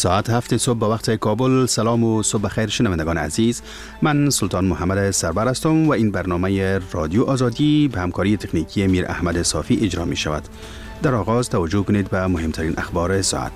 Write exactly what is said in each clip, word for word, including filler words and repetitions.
ساعت هفت صبح به وقت کابل. سلام و صبح خیر شنوندگان عزیز. من سلطان محمد سربر هستم و این برنامه رادیو آزادی به همکاری تکنیکی میر احمد صافی اجرا می شود. در آغاز توجه کنید به مهمترین اخبار ساعت.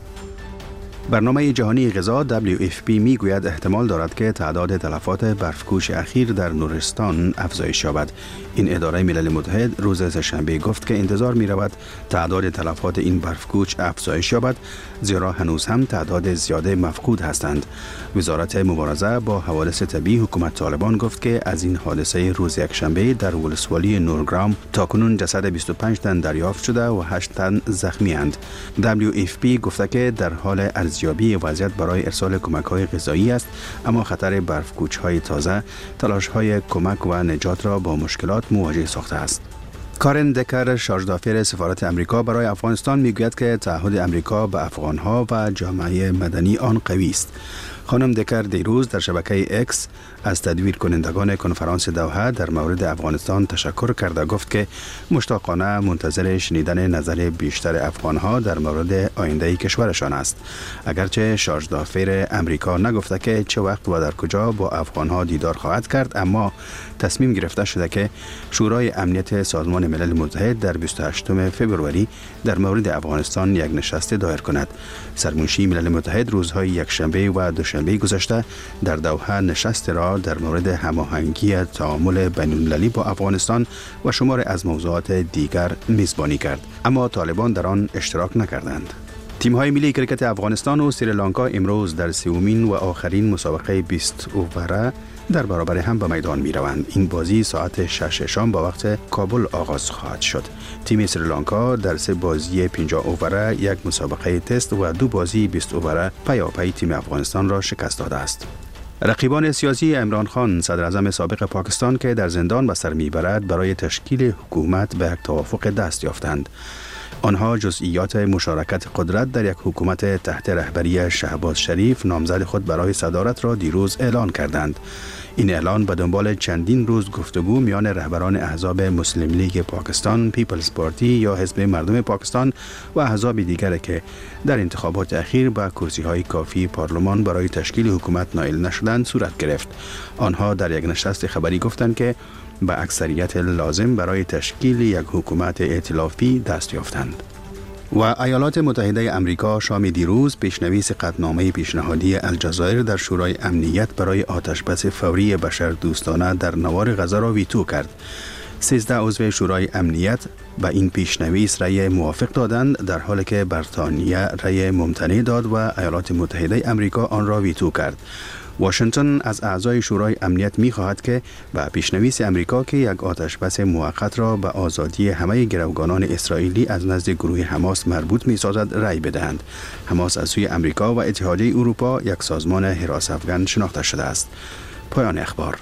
برنامه جهانی غذا دبلیو اف پی می گوید احتمال دارد که تعداد تلفات برفکوش اخیر در نورستان افزایش یابد. این اداره ملل متحد روز سه‌شنبه گفت که انتظار می رود تعداد تلفات این برفکوش افزایش یابد، زیرا هنوز هم تعداد زیاده مفقود هستند. وزارت مبارزه با حوادث طبیعی حکومت طالبان گفت که از این حادثه روز یکشنبه در ولسوالی نورگرام تاکنون جسد بیست و پنج تن دریافت شده و هشت تن زخمی اند. دبلیو اف پی گفته که در حال ارزیابی وضعیت برای ارسال کمک‌های غذایی است، اما خطر برفکوچ‌های تازه تلاش‌های کمک و نجات را با مشکلات مواجه ساخته است. کارن دکر، شارژدافر سفارت امریکا برای افغانستان میگوید که تعهد امریکا به افغان‌ها و جامعه مدنی آن قوی است. خانم دکر دیروز در شبکه اکس از تدویر کنندگان کنفرانس دوحه در مورد افغانستان تشکر کرده گفت که مشتاقانه منتظر شنیدن نظر بیشتر افغانها در مورد آینده کشورشان است. اگرچه شارژدافر امریکا نگفته که چه وقت و در کجا با افغانها دیدار خواهد کرد، اما تصمیم گرفته شده که شورای امنیت سازمان ملل متحد در بیست و هشتم فوریه در مورد افغانستان یک نشست دایر کند. سرمنشی ملل متحد روزهای یکشنبه و دوشنبه گذشته در دوحه نشست را در مورد هماهنگی تعامل بین‌المللی با افغانستان و شمار از موضوعات دیگر میزبانی کرد، اما طالبان در آن اشتراک نکردند. تیم‌های ملی کرکت افغانستان و سریلانکا امروز در سومین و آخرین مسابقه بیست اووره در برابر هم به میدان می روند. این بازی ساعت شش شام با وقت کابل آغاز خواهد شد. تیم سریلانکا در سه بازی پنجاه اووره، یک مسابقه تست و دو بازی بیست اووره پیاپی تیم افغانستان را شکست داده است. رقیبان سیاسی عمران خان، صدر اعظم سابق پاکستان که در زندان به سر میبرد، برای تشکیل حکومت به یک توافق دست یافتند. آنها جزئیات مشارکت قدرت در یک حکومت تحت رهبری شهباز شریف نامزد خود برای صدارت را دیروز اعلان کردند. این اعلان به دنبال چندین روز گفتگو میان رهبران احزاب مسلم لیگ پاکستان، پیپلز پارتی یا حزب مردم پاکستان و احزاب دیگر که در انتخابات اخیر با کرسی‌های کافی پارلمان برای تشکیل حکومت نائل نشدند صورت گرفت. آنها در یک نشست خبری گفتند که به اکثریت لازم برای تشکیل یک حکومت ائتلافی دست یافتند. و ایالات متحده امریکا شام دیروز پیشنویس قطعنامه پیشنهادی الجزایر در شورای امنیت برای آتشبس فوری بشردوستانه در نوار غزه را ویتو کرد. سیزده عضو شورای امنیت به این پیشنویس رأی موافق دادند، در حالی که بریتانیا رأی ممتنع داد و ایالات متحده امریکا آن را ویتو کرد. واشنگتن از اعضای شورای امنیت می خواهد که به پیشنویس امریکا که یک آتشبس موقت را به آزادی همه گروگانان اسرائیلی از نزد گروه حماس مربوط می سازد رأی بدهند. حماس از سوی امریکا و اتحادیه اروپا یک سازمان حراس افغان شناخته شده است. پایان اخبار.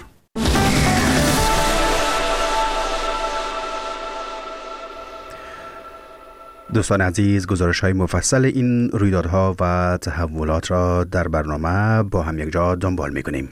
دوستان عزیز، گزارش های مفصل این رویدادها و تحولات را در برنامه با هم یک جا دنبال می کنیم.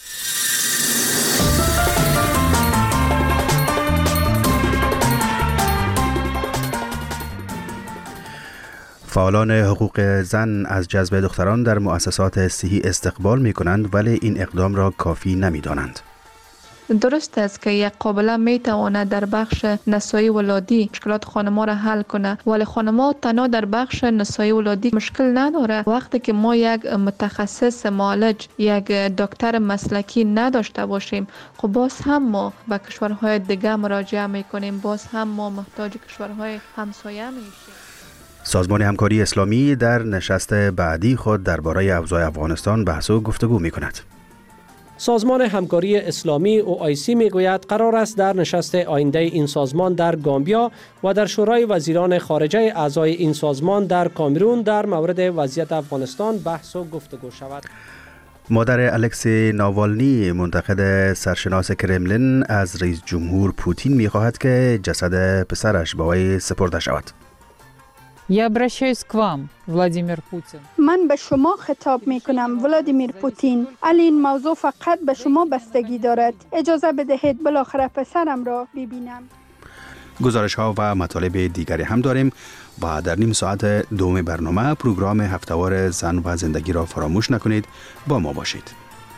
فعالان حقوق زن از جذب دختران در مؤسسات صحی استقبال می کنند، ولی این اقدام را کافی نمی دانند. درست است که یک قابله می تواند در بخش نسایی ولادی مشکلات خانم‌ها را حل کنه، ولی خانم‌ها تنها در بخش نسایی ولادی مشکل نداره. وقتی که ما یک متخصص معالج، یک دکتر مسلکی نداشته باشیم، خب باز هم ما به کشورهای دیگه مراجعه میکنیم، باز هم ما محتاج کشورهای همسایه میشیم. سازمان همکاری اسلامی در نشست بعدی خود درباره اوضاع افغانستان بحث و گفتگو میکند. سازمان همکاری اسلامی او آی سی میگوید قرار است در نشست آینده این سازمان در گامبیا و در شورای وزیران خارجه اعضای این سازمان در کامرون در مورد وضعیت افغانستان بحث و گفتگو شود. مادر الکسی ناوالنی، منتقد سرشناس کرملین، از رئیس جمهور پوتین میخواهد که جسد پسرش به وی سپرده شود. Я обращаюсь к вам, Владимир Путин. من به شما خطاب می کنم ولادیمیر پوتین. علی این موضوع فقط به شما بستگی دارد. اجازه بدهید بالاخره پسرم را ببینم. گزارش ها و مطالب دیگری هم داریم و در نیم ساعت دوم برنامه پروگرام هفته‌وار زن و زندگی را فراموش نکنید. با ما باشید.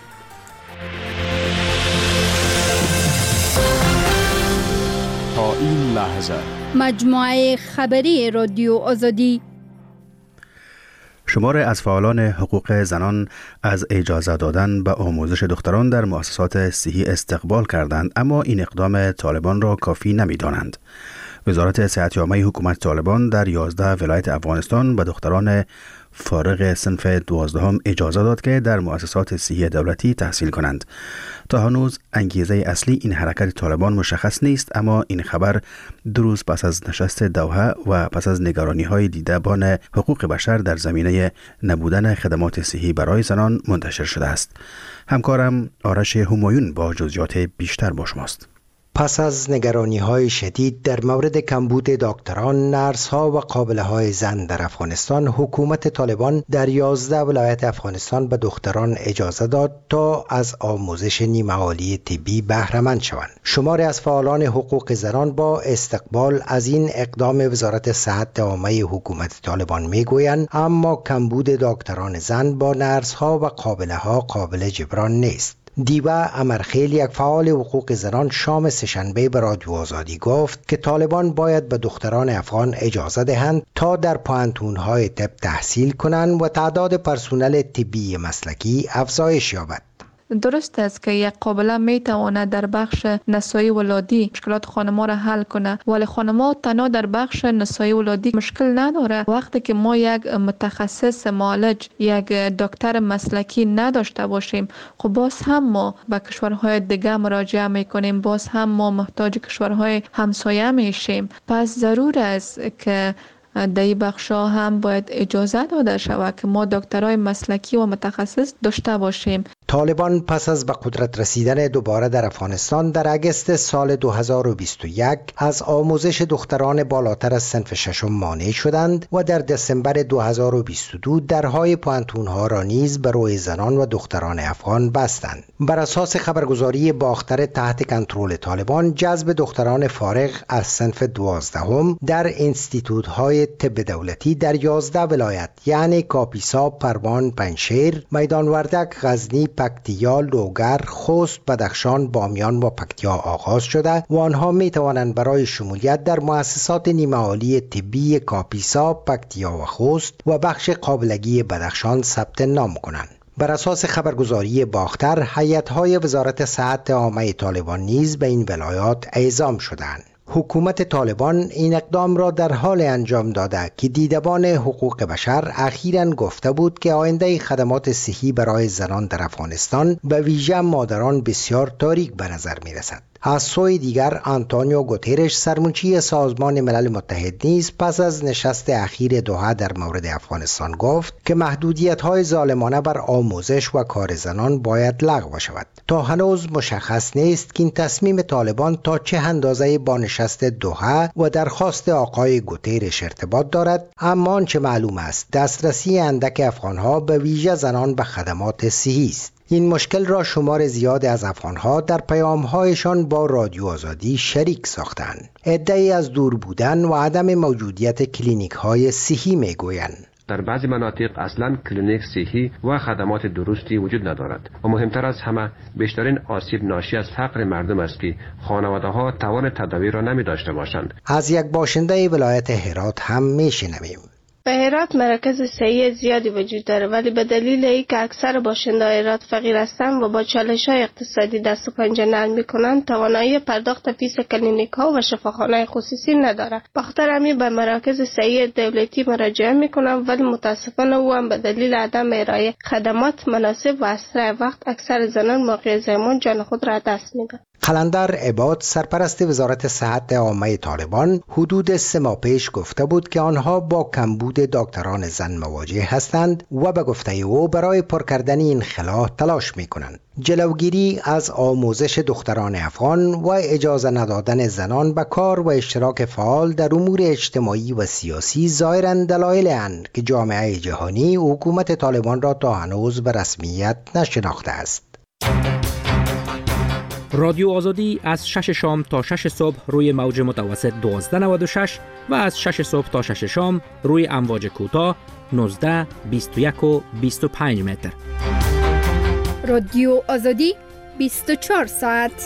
تا این لحظه مجموعه خبری رادیو آزادی شمار از فعالان حقوق زنان از اجازه دادن به آموزش دختران در مؤسسات صحی استقبال کردند، اما این اقدام طالبان را کافی نمی‌دانند. وزارت صحت عامه حکومت طالبان در یازده ولایت افغانستان به دختران فارغ صنف دوازدهم اجازه داد که در مؤسسات صحی دولتی تحصیل کنند. تا هنوز انگیزه اصلی این حرکت طالبان مشخص نیست، اما این خبر دو روز پس از نشست دوحه و پس از نگرانی‌های دیدبان حقوق بشر در زمینه نبودن خدمات صحی برای زنان منتشر شده است. همکارم آرش همایون با جزئیات بیشتر با شماست. پس از نگرانی‌های شدید در مورد کمبود دکتران، نرس‌ها و قابله‌های زن در افغانستان، حکومت طالبان در یازده ولایت افغانستان به دختران اجازه داد تا از آموزش نیمه‌عالی طبی بهره مند شوند. شماری از فعالان حقوق زنان با استقبال از این اقدام وزارت صحت عامه حکومت طالبان میگویند اما کمبود دکتران زن با نرس‌ها و قابله‌ها قابل جبران نیست. دیبا امرخیل، یک فعال حقوق زنان، شام سه‌شنبه به رادیو آزادی گفت که طالبان باید به دختران افغان اجازه دهند تا در پوهنتون‌های طب تحصیل کنند و تعداد پرسنل طبی مسلکی افزایش یابد. درست است که یک قابله می تواند در بخش نسایی ولادی مشکلات خانم‌ها را حل کنه، ولی خانم‌ها تنها در بخش نسایی ولادی مشکل نداره. وقتی که ما یک متخصص معالج، یک دکتر مسلکی نداشته باشیم، خب باز هم ما به کشورهای دیگه مراجعه میکنیم، باز هم ما محتاج کشورهای همسایه میشیم. پس ضرور است که در این بخشا هم باید اجازه داده شود که ما دکترای مسلکی و متخصص داشته باشیم. طالبان پس از به قدرت رسیدن دوباره در افغانستان در اگست سال دو هزار و بیست و یک از آموزش دختران بالاتر از صنف ششم مانع شدند و در دسامبر دو هزار و بیست و دو درهای پوهنتون‌ها را نیز به روی زنان و دختران افغان بستند. بر اساس خبرگزاری باختر تحت کنترل طالبان، جذب دختران فارغ از صنف دوازدهم در انستیتوت‌های طب دولتی در یازده ولایت یعنی کاپیسا، پروان، پنجشیر، میدان وردک، غزنی، پکتیا، لوگر، خوست، بدخشان، بامیان و پکتیا آغاز شده و آنها می توانند برای شمولیت در مؤسسات نیمه‌عالی طبی کاپیسا، پکتیا و خوست و بخش قابلگی بدخشان ثبت نام کنند. بر اساس خبرگزاری باختر، هیئت‌های وزارت صحت عامه طالبان نیز به این ولایات اعزام شدند. حکومت طالبان این اقدام را در حال انجام داده که دیدبان حقوق بشر اخیراً گفته بود که آینده خدمات صحی برای زنان در افغانستان به ویژه مادران بسیار تاریک به نظر می رسد. از سوی دیگر آنتونیو گوترش، سرمنشی سازمان ملل متحد، نیز پس از نشست اخیر دوحه در مورد افغانستان گفت که محدودیت‌های ظالمانه بر آموزش و کار زنان باید لغو شود. تا هنوز مشخص نیست که این تصمیم طالبان تا چه اندازه با نشست دوحه و درخواست آقای گوترش ارتباط دارد، اما آنچه معلوم است دسترسی اندک افغان‌ها به ویژه زنان به خدمات صحی است. این مشکل را شمار زیاد از افغان‌ها در پیام‌هایشان با رادیو آزادی شریک ساختند. عده‌ای از دور بودن و عدم موجودیت کلینیک‌های صحی می‌گویند. در بعضی مناطق اصلا کلینیک صحی و خدمات درستی وجود ندارد و مهمتر از همه بیشترین آسیب ناشی از فقر مردم است که خانواده‌ها توان تداوی را نمی داشته باشند. از یک باشنده ولایت هرات هم میشنویم. به هرات مراکز صحی زیادی وجود داره، ولی به دلیل اینکه اکثر باشنده‌های هرات فقیر هستند و با چالش‌های اقتصادی دست و پنجه نرم می‌کنند، توانایی پرداخت فیس کلینیک‌ها و شفاخانه‌های خصوصی ندارند. بخاطر همین به مراکز صحی دولتی مراجعه می‌کنند، ولی متأسفانه او هم به دلیل عدم ارائه خدمات مناسب و اسرع وقت اکثر زنان موقع زایمان جان خود را دست می‌دهند. قلندر عباد، سرپرست وزارت صحت عامه طالبان، حدود سه ماه پیش گفته بود که آنها با کمبود دکتران زن مواجه هستند و به گفته او برای پر کردن این خلا تلاش می کنند. جلوگیری از آموزش دختران افغان و اجازه ندادن زنان به کار و اشتراک فعال در امور اجتماعی و سیاسی ظاهراً دلایل اند که جامعه جهانی حکومت طالبان را تا هنوز به رسمیت نشناخته است. رادیو آزادی از شش شام تا شش صبح روی موج متوسط دوازده نود و شش و از شش صبح تا شش شام روی امواج کوتاه نوزده، بیست و یک و بیست و پنج متر. رادیو آزادی بیست و چهار ساعت.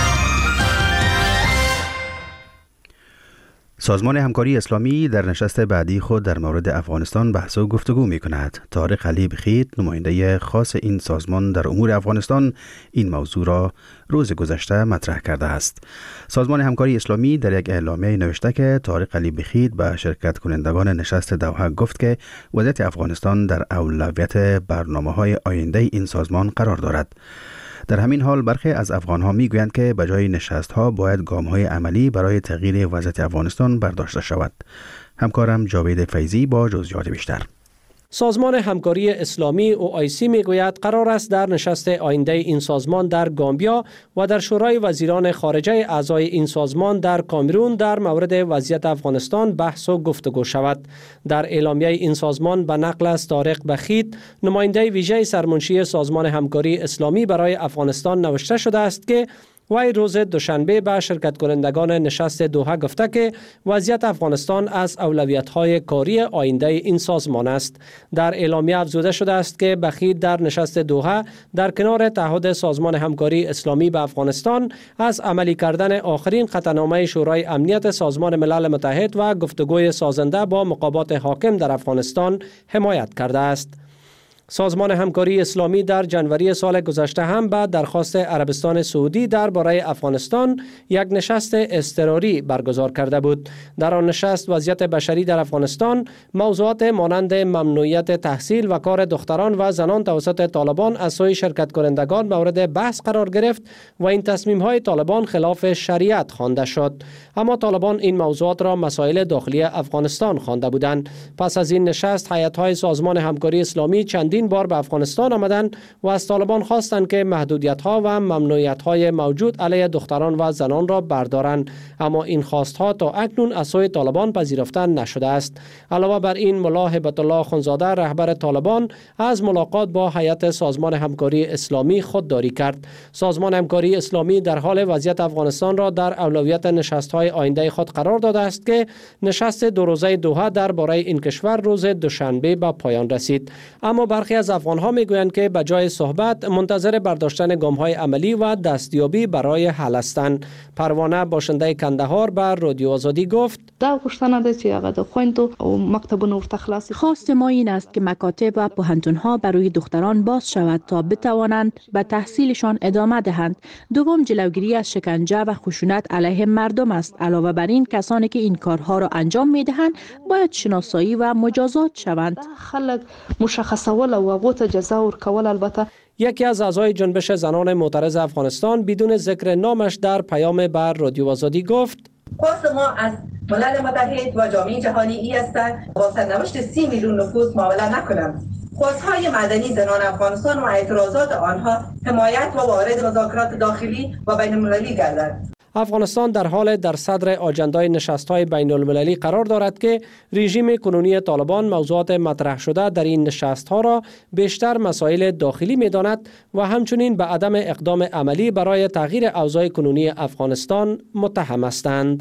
سازمان همکاری اسلامی در نشست بعدی خود در مورد افغانستان بحث و گفتگو می کند. طارق علی بخیت، نماینده خاص این سازمان در امور افغانستان، این موضوع را روز گذشته مطرح کرده است. سازمان همکاری اسلامی در یک اعلامیه نوشته که طارق علی بخیت به شرکت کنندگان نشست دوحه گفت که وضعیت افغانستان در اولویت برنامه‌های آینده این سازمان قرار دارد. در همین حال برخی از افغان‌ها می‌گویند که به جای نشست‌ها باید گام‌های عملی برای تغییر وضعیت افغانستان برداشته شود. همکارم جاوید فیضی با جزئیات بیشتر. سازمان همکاری اسلامی او آی سی میگوید قرار است در نشست آینده این سازمان در گامبیا و در شورای وزیران خارجه اعضای این سازمان در کامرون در مورد وضعیت افغانستان بحث و گفتگو شود. در اعلامیه این سازمان به نقل از طارق بخیت، نماینده ویژه سرمنشی سازمان همکاری اسلامی برای افغانستان، نوشته شده است که وی روز دوشنبه به شرکت کنندگان نشست دوحه گفته که وضعیت افغانستان از اولویت‌های کاری آینده این سازمان است. در اعلامیه افزوده شده است که بخیت در نشست دوحه در کنار تعهد سازمان همکاری اسلامی به افغانستان از عملی کردن آخرین قطعنامه شورای امنیت سازمان ملل متحد و گفتگوی سازنده با مقامات حاکم در افغانستان حمایت کرده است. سازمان همکاری اسلامی در جنوری سال گذشته هم به درخواست عربستان سعودی درباره افغانستان یک نشست اضطراری برگزار کرده بود. در آن نشست وضعیت بشری در افغانستان، موضوعات مانند ممنوعیت تحصیل و کار دختران و زنان توسط طالبان از سوی شرکت کنندگان مورد بحث قرار گرفت و این تصمیم های طالبان خلاف شریعت خوانده شد. اما طالبان این موضوعات را مسائل داخلی افغانستان خوانده بودند. پس از این نشست هیئت های سازمان همکاری اسلامی چندین این بار به افغانستان آمدند و از طالبان خواستند که محدودیت‌ها و ممنوعیت‌های موجود علیه دختران و زنان را بردارند، اما این خواست‌ها تا اکنون از سوی طالبان پذیرفته نشده است. علاوه بر این، ملا هبت الله خونزاده رهبر طالبان از ملاقات با هیئت سازمان همکاری اسلامی خودداری کرد. سازمان همکاری اسلامی در حال وضعیت افغانستان را در اولویت نشست‌های آینده خود قرار داده است که نشست دو روزه دوحه درباره این کشور روز دوشنبه به پایان رسید. اما برخی از افغان‌ها میگویند که به جای صحبت منتظر برداشتن گام‌های عملی و دستیابی برای حل هستند. پروانه باشنده کندهار به رادیو آزادی گفت: دا غوښتنه ده چې هغه د خویندو او مکتبونو ورته خلاص. خواست ما این است که مکاتب و پوهنتون‌ها برای دختران باز شود تا بتوانند به تحصیلشان ادامه دهند. دوم، جلوگیری از شکنجه و خشونت علیه مردم است. علاوه بر این، کسانی که این کارها را انجام می‌دهند باید شناسایی و مجازات شوند. خلک مشخصول او هغو ته جزا ورکول. البته یکی از اعضای جنبش زنان معترض افغانستان بدون ذکر نامش در پیام بر رادیو آزادی گفت: خواست ما از ملل متحد و جامعه جهانی ای است با سرنوشت سی میلیون نفوس معامله نکنند. خواستهای مدنی زنان افغانستان و اعتراضات آنها حمایت و وارد مذاکرات داخلی و بین المللی گردد. افغانستان در حال در صدر آجندای نشست‌های بین المللی قرار دارد که رژیم کنونی طالبان موضوعات مطرح شده در این نشست‌ها را بیشتر مسائل داخلی می‌داند و همچنین به عدم اقدام عملی برای تغییر اوضاع کنونی افغانستان متهم هستند.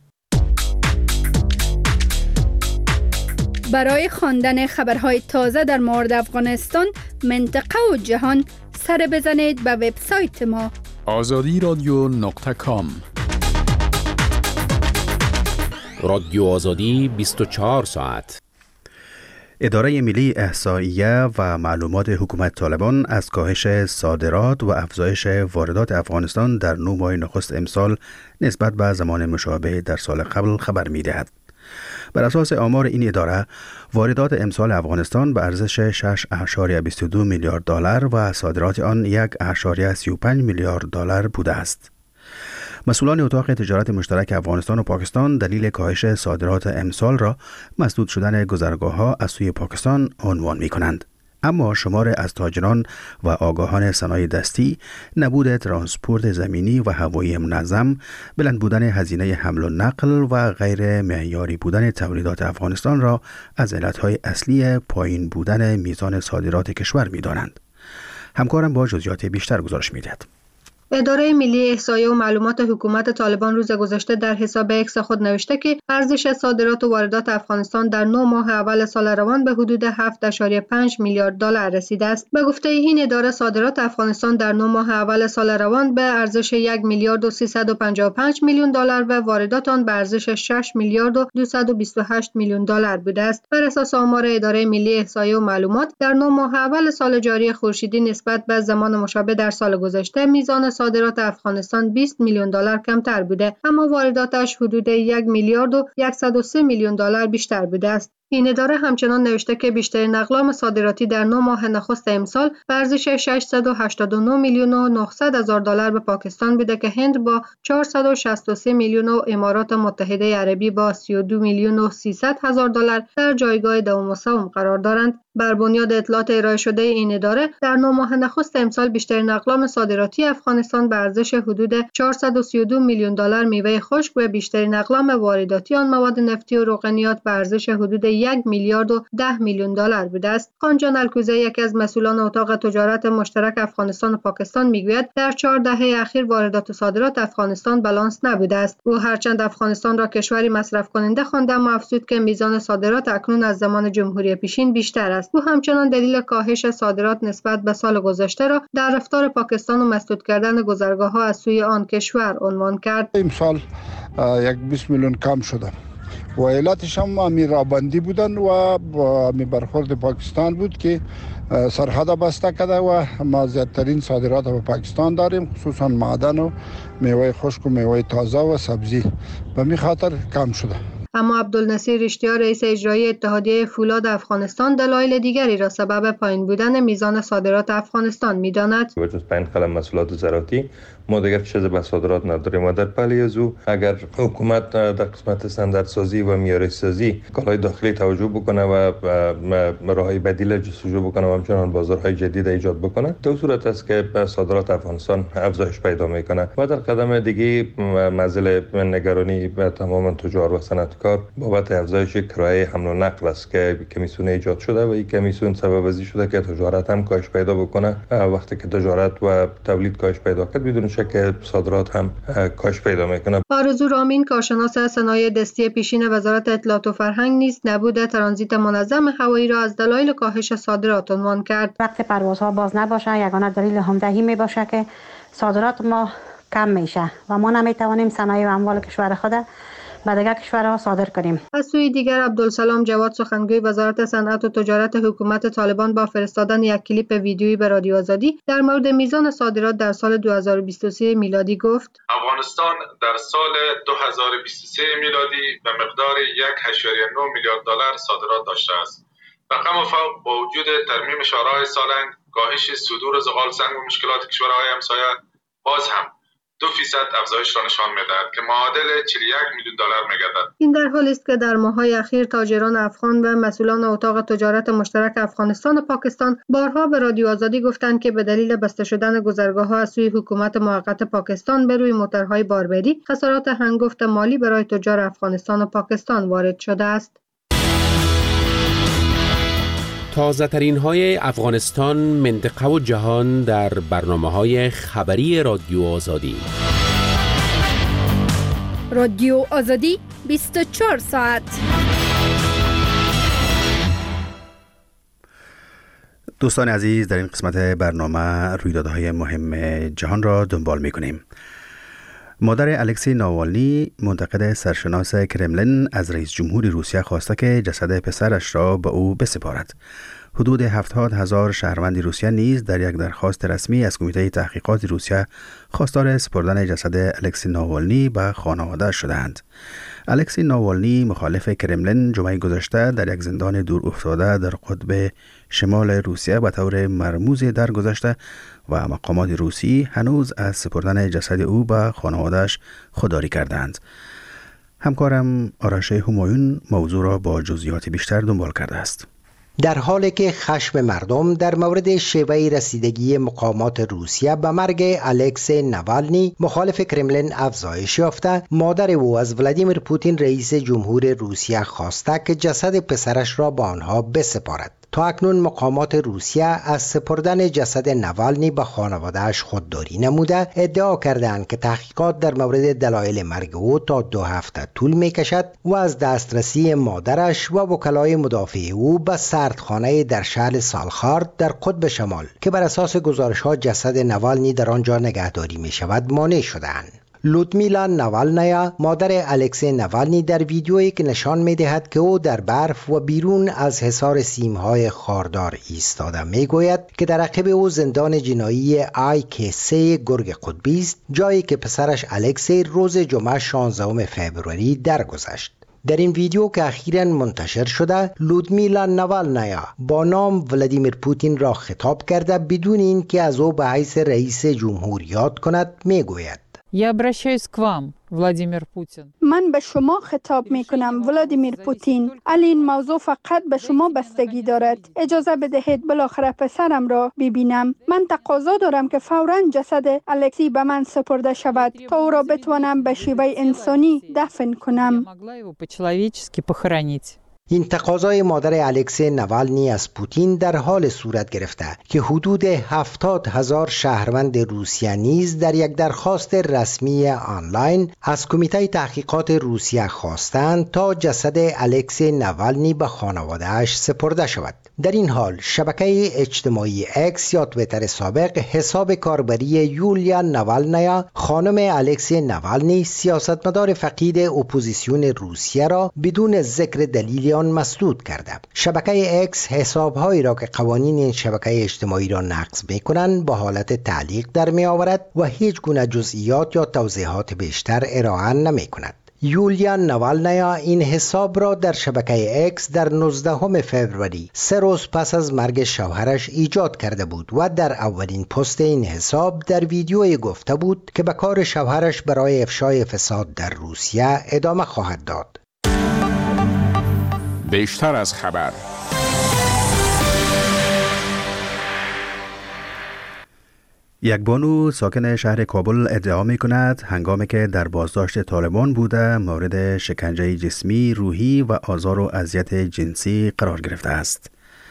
برای خواندن خبرهای تازه در مورد افغانستان، منطقه و جهان، سر بزنید به وبسایت ما آزادی رادیو نقطه کام. رادیو آزادی بیست و چهار ساعت. اداره ملی احصائیه و معلومات حکومت طالبان از کاهش صادرات و افزایش واردات افغانستان در نه ماه نخست امسال نسبت به زمان مشابه در سال قبل خبر می‌دهد. بر اساس آمار این اداره، واردات امسال افغانستان به ارزش شش ممیز بیست و دو میلیارد دلار و صادرات آن یک ممیز سی و پنج میلیارد دلار بوده است. مسئولان اتاق تجارت مشترک افغانستان و پاکستان دلیل کاهش صادرات امسال را مسدود شدن گذرگاه‌ها از سوی پاکستان عنوان می‌کنند. اما شمار از تاجران و آگاهان صنایع دستی، نبود ترانسپورت زمینی و هوایی منظم، بلند بودن هزینه حمل و نقل و غیر معیاری بودن تولیدات افغانستان را از علتهای اصلی پایین بودن میزان صادرات کشور می‌دانند. همکارم با جزئیات بیشتر گزارش می‌دهد. اداره ملی احصایه و معلومات حکومت طالبان روز گذشته در حساب اکس خود نوشته که ارزش صادرات و واردات افغانستان در نه ماه اول سال روان به حدود هفت ممیز پنج میلیارد دلار رسیده است. به گفته این اداره صادرات افغانستان در نه ماه اول سال روان به ارزش یک میلیارد و سیصد و پنجاه و پنج میلیون دلار و واردات آن به ارزش شش میلیارد و دویست و بیست و هشت میلیون دلار بوده است. بر اساس آمار اداره ملی احصایه و معلومات در نه ماه اول سال جاری خورشیدی نسبت به زمان مشابه در سال گذشته میزان صادرات افغانستان بیست میلیون دلار کمتر بوده، اما وارداتش حدود یک میلیارد و صد و سه میلیون دلار بیشتر بوده است. این اداره همچنان نوشته که بیشترین اقلام صادراتی در نه ماه نخست امسال به ارزش ششصد و هشتاد و نه میلیون و نهصد هزار دلار به پاکستان بوده که هند با چهارصد و شصت و سه میلیون و امارات متحده عربی با سی و دو میلیون و سیصد هزار دلار در جایگاه دوم و سوم قرار دارند. بر بنیاد اطلاعات ارائه شده این اداره در نه ماه نخست امسال بیشترین اقلام صادراتی افغانستان به ارزش حدود چهارصد و سی و دو میلیون دلار میوه خشک و بیشترین اقلام وارداتی آن مواد نفتی و روغنیات به ارزش حدود یک میلیارد و ده میلیون دلار بوده است. خانجان الکوزه، یکی از مسئولان اتاق تجارت مشترک افغانستان و پاکستان، میگوید در چهار دهه اخیر واردات و صادرات افغانستان بالانس نبوده است. او هرچند افغانستان را کشوری مصرف کننده خوانده، اما افزود که میزان صادرات اکنون از زمان جمهوری پیشین بیشتر است. او همچنان دلیل کاهش صادرات نسبت به سال گذشته را در رفتار پاکستان و مسدود کردن گذرگاه‌ها از سوی آن کشور عنوان کرد. امسال یک بیست میلیون کم شده و علتش هم امیرآبادی بودن و می برخورد پاکستان بود که سرحد بسته کرده و ما زیادترین صادرات به پاکستان داریم، خصوصا معدن و میوه خشک و میوه تازه و سبزی، به می خاطر کم شده. اما عبدالنصیر اشتیار، رئیس اجرایی اتحادیه فولاد افغانستان، دلایل دیگری را سبب پایین بودن میزان صادرات افغانستان می‌داند. به جز پنج قلم محصولات زراعتی ما دیگر چیزی به صادرات نداریم و در پلی از او اگر حکومت در قسمت استانداردسازی و معیاری سازی کالای داخلی توجه بکنه و راههای بدیل جستجو بکنه و همچنان بازارهای جدید ایجاد بکنه، در صورت است که صادرات افغانستان افزایش پیدا میکنه. و در قدم دیگه منزل نگرانی به تمام تجار و صنعتکار بابت افزایش کرایه حمل و نقل است که کمیسیون ایجاد شده و این کمیسیون سبب ازی شده که تجارت هم کاهش پیدا بکنه. وقتی که تجارت و تولید کاهش پیدا کرد، بدون شک صادرات هم کاهش پیدا میکنه. آرزو رامین، کارشناس صنایع دستی پیشین وزارت اطلاعات و فرهنگ، نیز نبود ترانزیت منظم هوایی را از دلایل کاهش صادرات عنوان کرد. وقتی پروازها باز نباشه، یگانه دلیل همدهی می باشه که صادرات ما کم میشه و ما نمیتوانیم صنایع و اموال کشور خود به دیگر کشورها صادر کنیم. از سوی دیگر عبدالسلام جواد، سخنگوی وزارت صنعت و تجارت حکومت طالبان، با فرستادن یک کلیپ ویدیویی به رادیو آزادی در مورد میزان صادرات در سال دو هزار و بیست و سه میلادی گفت: افغانستان در سال دو هزار و بیست و سه میلادی به مقدار یک ممیز نه میلیارد دلار صادرات داشته است. رقم فوق با وجود ترمیم شورای سالنگ، کاهش صدور زغال سنگ و مشکلات کشورهای همسایه، باز هم دو فیصد افزایش را نشان می‌دهد که معادل چهل و یک میلیون دلار می‌گردد. این در حالی است که در ماه‌های اخیر تاجران افغان و مسئولان اتاق تجارت مشترک افغانستان و پاکستان بارها به رادیو آزادی گفتند که به دلیل بسته شدن گذرگاه‌ها از سوی حکومت موقت پاکستان به روی موتورهای باربری، خسارات هنگفت مالی برای تجار افغانستان و پاکستان وارد شده است. تازه ترین های افغانستان، منطقه و جهان در برنامه های خبری رادیو آزادی. رادیو آزادی بیست و چهار ساعت. دوستان عزیز، در این قسمت برنامه رویدادهای مهم جهان را دنبال می کنیم. مادر الکسی ناوالنی، منتقد سرشناس کرملین، از رئیس جمهور روسیه خواسته که جسد پسرش را به او بسپارد. حدود هفتاد هزار شهروند روسیه نیز در یک درخواست رسمی از کمیته تحقیقات روسیه خواستار سپردن جسد الکسی ناوالنی به خانواده شدند. الکسی ناوالنی، مخالف کرملین، جمعه گذشته در یک زندان دور افتاده در قطب شمال روسیه به طور مرموزی درگذشته و مقامات روسی هنوز از سپردن جسد او به خانواده‌اش خودداری کردند. همکارم آرش همایون موضوع را با جزئیات بیشتر دنبال کرده است. در حالی که خشم مردم در مورد شیوه رسیدگی مقامات روسیه به مرگ الکسی ناوالنی، مخالف کرملین، افزایش یافته، مادر او از ولادیمیر پوتین رئیس جمهور روسیه خواسته که جسد پسرش را به آنها بسپارد. تا اکنون مقامات روسیه از سپردن جسد نوالنی به خانواده‌اش خودداری نموده، ادعا کردند که تحقیقات در مورد دلایل مرگ او تا دو هفته طول می‌کشد و از دسترسی مادرش و وکلای مدافع او به سردخانه در شهر سالخارد در قطب شمال که بر اساس گزارش‌ها جسد نوالنی در آنجا نگهداری می‌شود مانع شدند. لودمیلا نوالنایا، مادر الکسی نوالنی، در ویدیویی که نشان می‌دهد که او در برف و بیرون از حصار سیم‌های خاردار ایستاده می‌گوید که در عقب او زندان جنایی آی کی سه گرگ قطبی است، جایی که پسرش الکسی روز جمعه شانزدهم فوریه درگذشت. در این ویدیو که اخیراً منتشر شده، لودمیلا نوالنایا با نام ولادیمیر پوتین را خطاب کرده بدون اینکه از او به حیث رئیس جمهور یاد کند می‌گوید: Я обращаюсь к вам, Владимир Путин. من به شما خطاب می کنم ولادیمیر پوتین. علی این موضوع فقط به شما بستگی دارد. اجازه بدهید بالاخره پسرم را ببینم. من تقاضا دارم که فوراً جسد الکسی به من سپرده شود تا او را بتوانم به شیوه انسانی دفن کنم. این تقاضای مادر الکسی نوالنی از پوتین در حال صورت گرفته که حدود هفتاد هزار شهروند روسیه نیز در یک درخواست رسمی آنلاین از کمیته تحقیقات روسیه خواستند تا جسد الکسی نوالنی به خانواده‌اش سپرده شود. در این حال شبکه اجتماعی اکس یا توییتر سابق حساب کاربری یولیا نوالنایا، خانم الکسی نوالنی، سیاستمدار فقید اپوزیسیون روسیه را بدون ذکر دلیل آن مسدود کرده. شبکه اکس حساب‌هایی را که قوانین این شبکه اجتماعی را نقض می‌کنند با حالت تعلیق در می‌آورد و هیچ گونه جزئیات یا توضیحات بیشتر ارائه نمی‌کند. یولیا نوالنایا این حساب را در شبکه اکس در نوزدهم فوریه، سه روز پس از مرگ شوهرش ایجاد کرده بود و در اولین پست این حساب در ویدیویی گفته بود که به کار شوهرش برای افشای فساد در روسیه ادامه خواهد داد. بیشتر از خبر. یک بانو ساکن شهر کابل ادعا می کند هنگامی که در بازداشت طالبان بوده مورد شکنجه جسمی، روحی و آزار و اذیت جنسی قرار گرفته است.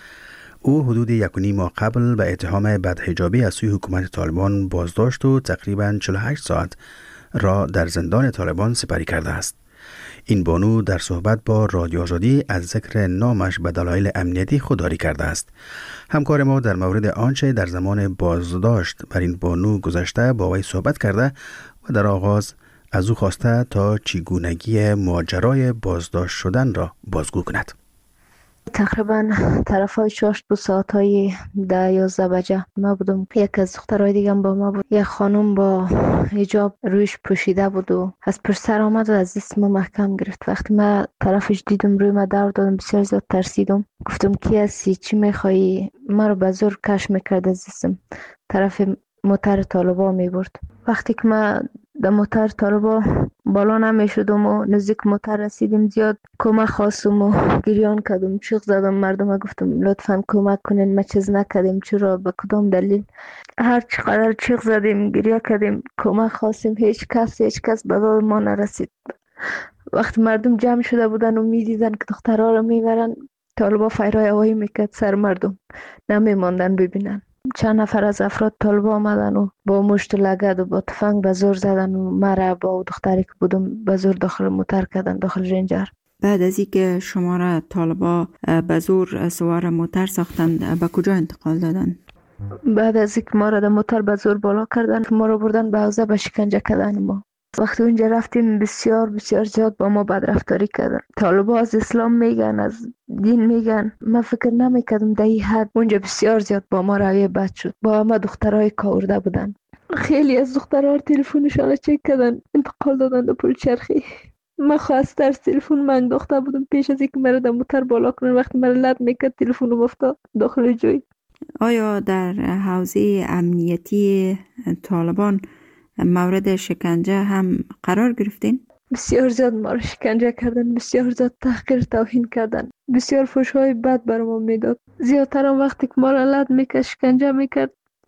او حدود یک و نیم ماه قبل به اتهام بدحجابی از سوی حکومت طالبان بازداشت و تقریباً چهل و هشت ساعت را در زندان طالبان سپری کرده است. این بانو در صحبت با رادیو آزادی از ذکر نامش به دلایل امنیتی خودداری کرده است. همکار ما در مورد آنچه در زمان بازداشت بر این بانو گذشته با وی صحبت کرده و در آغاز از او خواسته تا چگونگی ماجرای بازداشت شدن را بازگو کند. تقریبا طرف های شاشت بود، ساعت های ده یازده بجه ما بودم. یک از دخترهای دیگه با ما بود. یک خانم با حجاب رویش پوشیده بود و از پشت سر آمد و از دست ما محکم گرفت. وقتی ما طرفش دیدم روی ما دور دادم، بسیار زیاد ترسیدم. گفتم کی هستی؟ چی میخوایی؟ ما رو به زور کش میکرد از دستم. طرف موتر طالبا میبرد. وقتی که ما در موتر طالبا بالا نمی شدم و نزدیک موتر رسیدیم، زیاد کمک خواستم و گریان کردم، چیغ زدم. مردم گفتم لطفاً کمک کنین، ما چیز نکردیم، چرا، به کدام دلیل؟ هر چقدر چیغ زدیم، گریه کردیم، کمک خواستیم، هیچ کس هیچ کس به داد ما نرسید. وقتی مردم جمع شده بودن و میدیدن که دخترها رو میبرن، طالبا فیرای هوایی میکرد سر مردم، نمیماندن ببینن. چند نفر از افراد طالبا آمدن و با مشت و لگد و با تفنگ به زور زدن و مرا با دختری که بودم به زور داخل موتر کردن، داخل رنجر. بعد از اینکه شما را طالبا به زور سوار موتر ساختند، به کجا انتقال دادن؟ بعد از اینکه ما را در موتر به زور بالا کردن، ما را بردن به حوزه به شکنجه کردن. ما وقتی اونجا رفتیم بسیار بسیار زیاد با ما بدرفتاری کردن. طالبا از اسلام میگن، از دین میگن. من فکر نمیکردم در این حد. اونجا بسیار زیاد با ما رویه بد شد. با همه دخترای کاورده بودن. خیلی از دخترها تلفنشان چک کردن، انتقال دادن به پلچرخی. من خواست در تلفن من انداخته بودم پیش از اینکه مرا در موتر بالا کنن. وقتی مرا لد میکرد تلفنم افتاد داخل جوی. آیا در حوزه امنیتی طالبان مورد شکنجه هم قرار گرفتین؟ بسیار زیاد ما رو شکنجه کردن، بسیار زیاد تحقیر توهین کردن، بسیار فحش‌های بد بر ما میداد. زیادتر هم وقتی که ما را لد میکرد، شکنجه میکرد،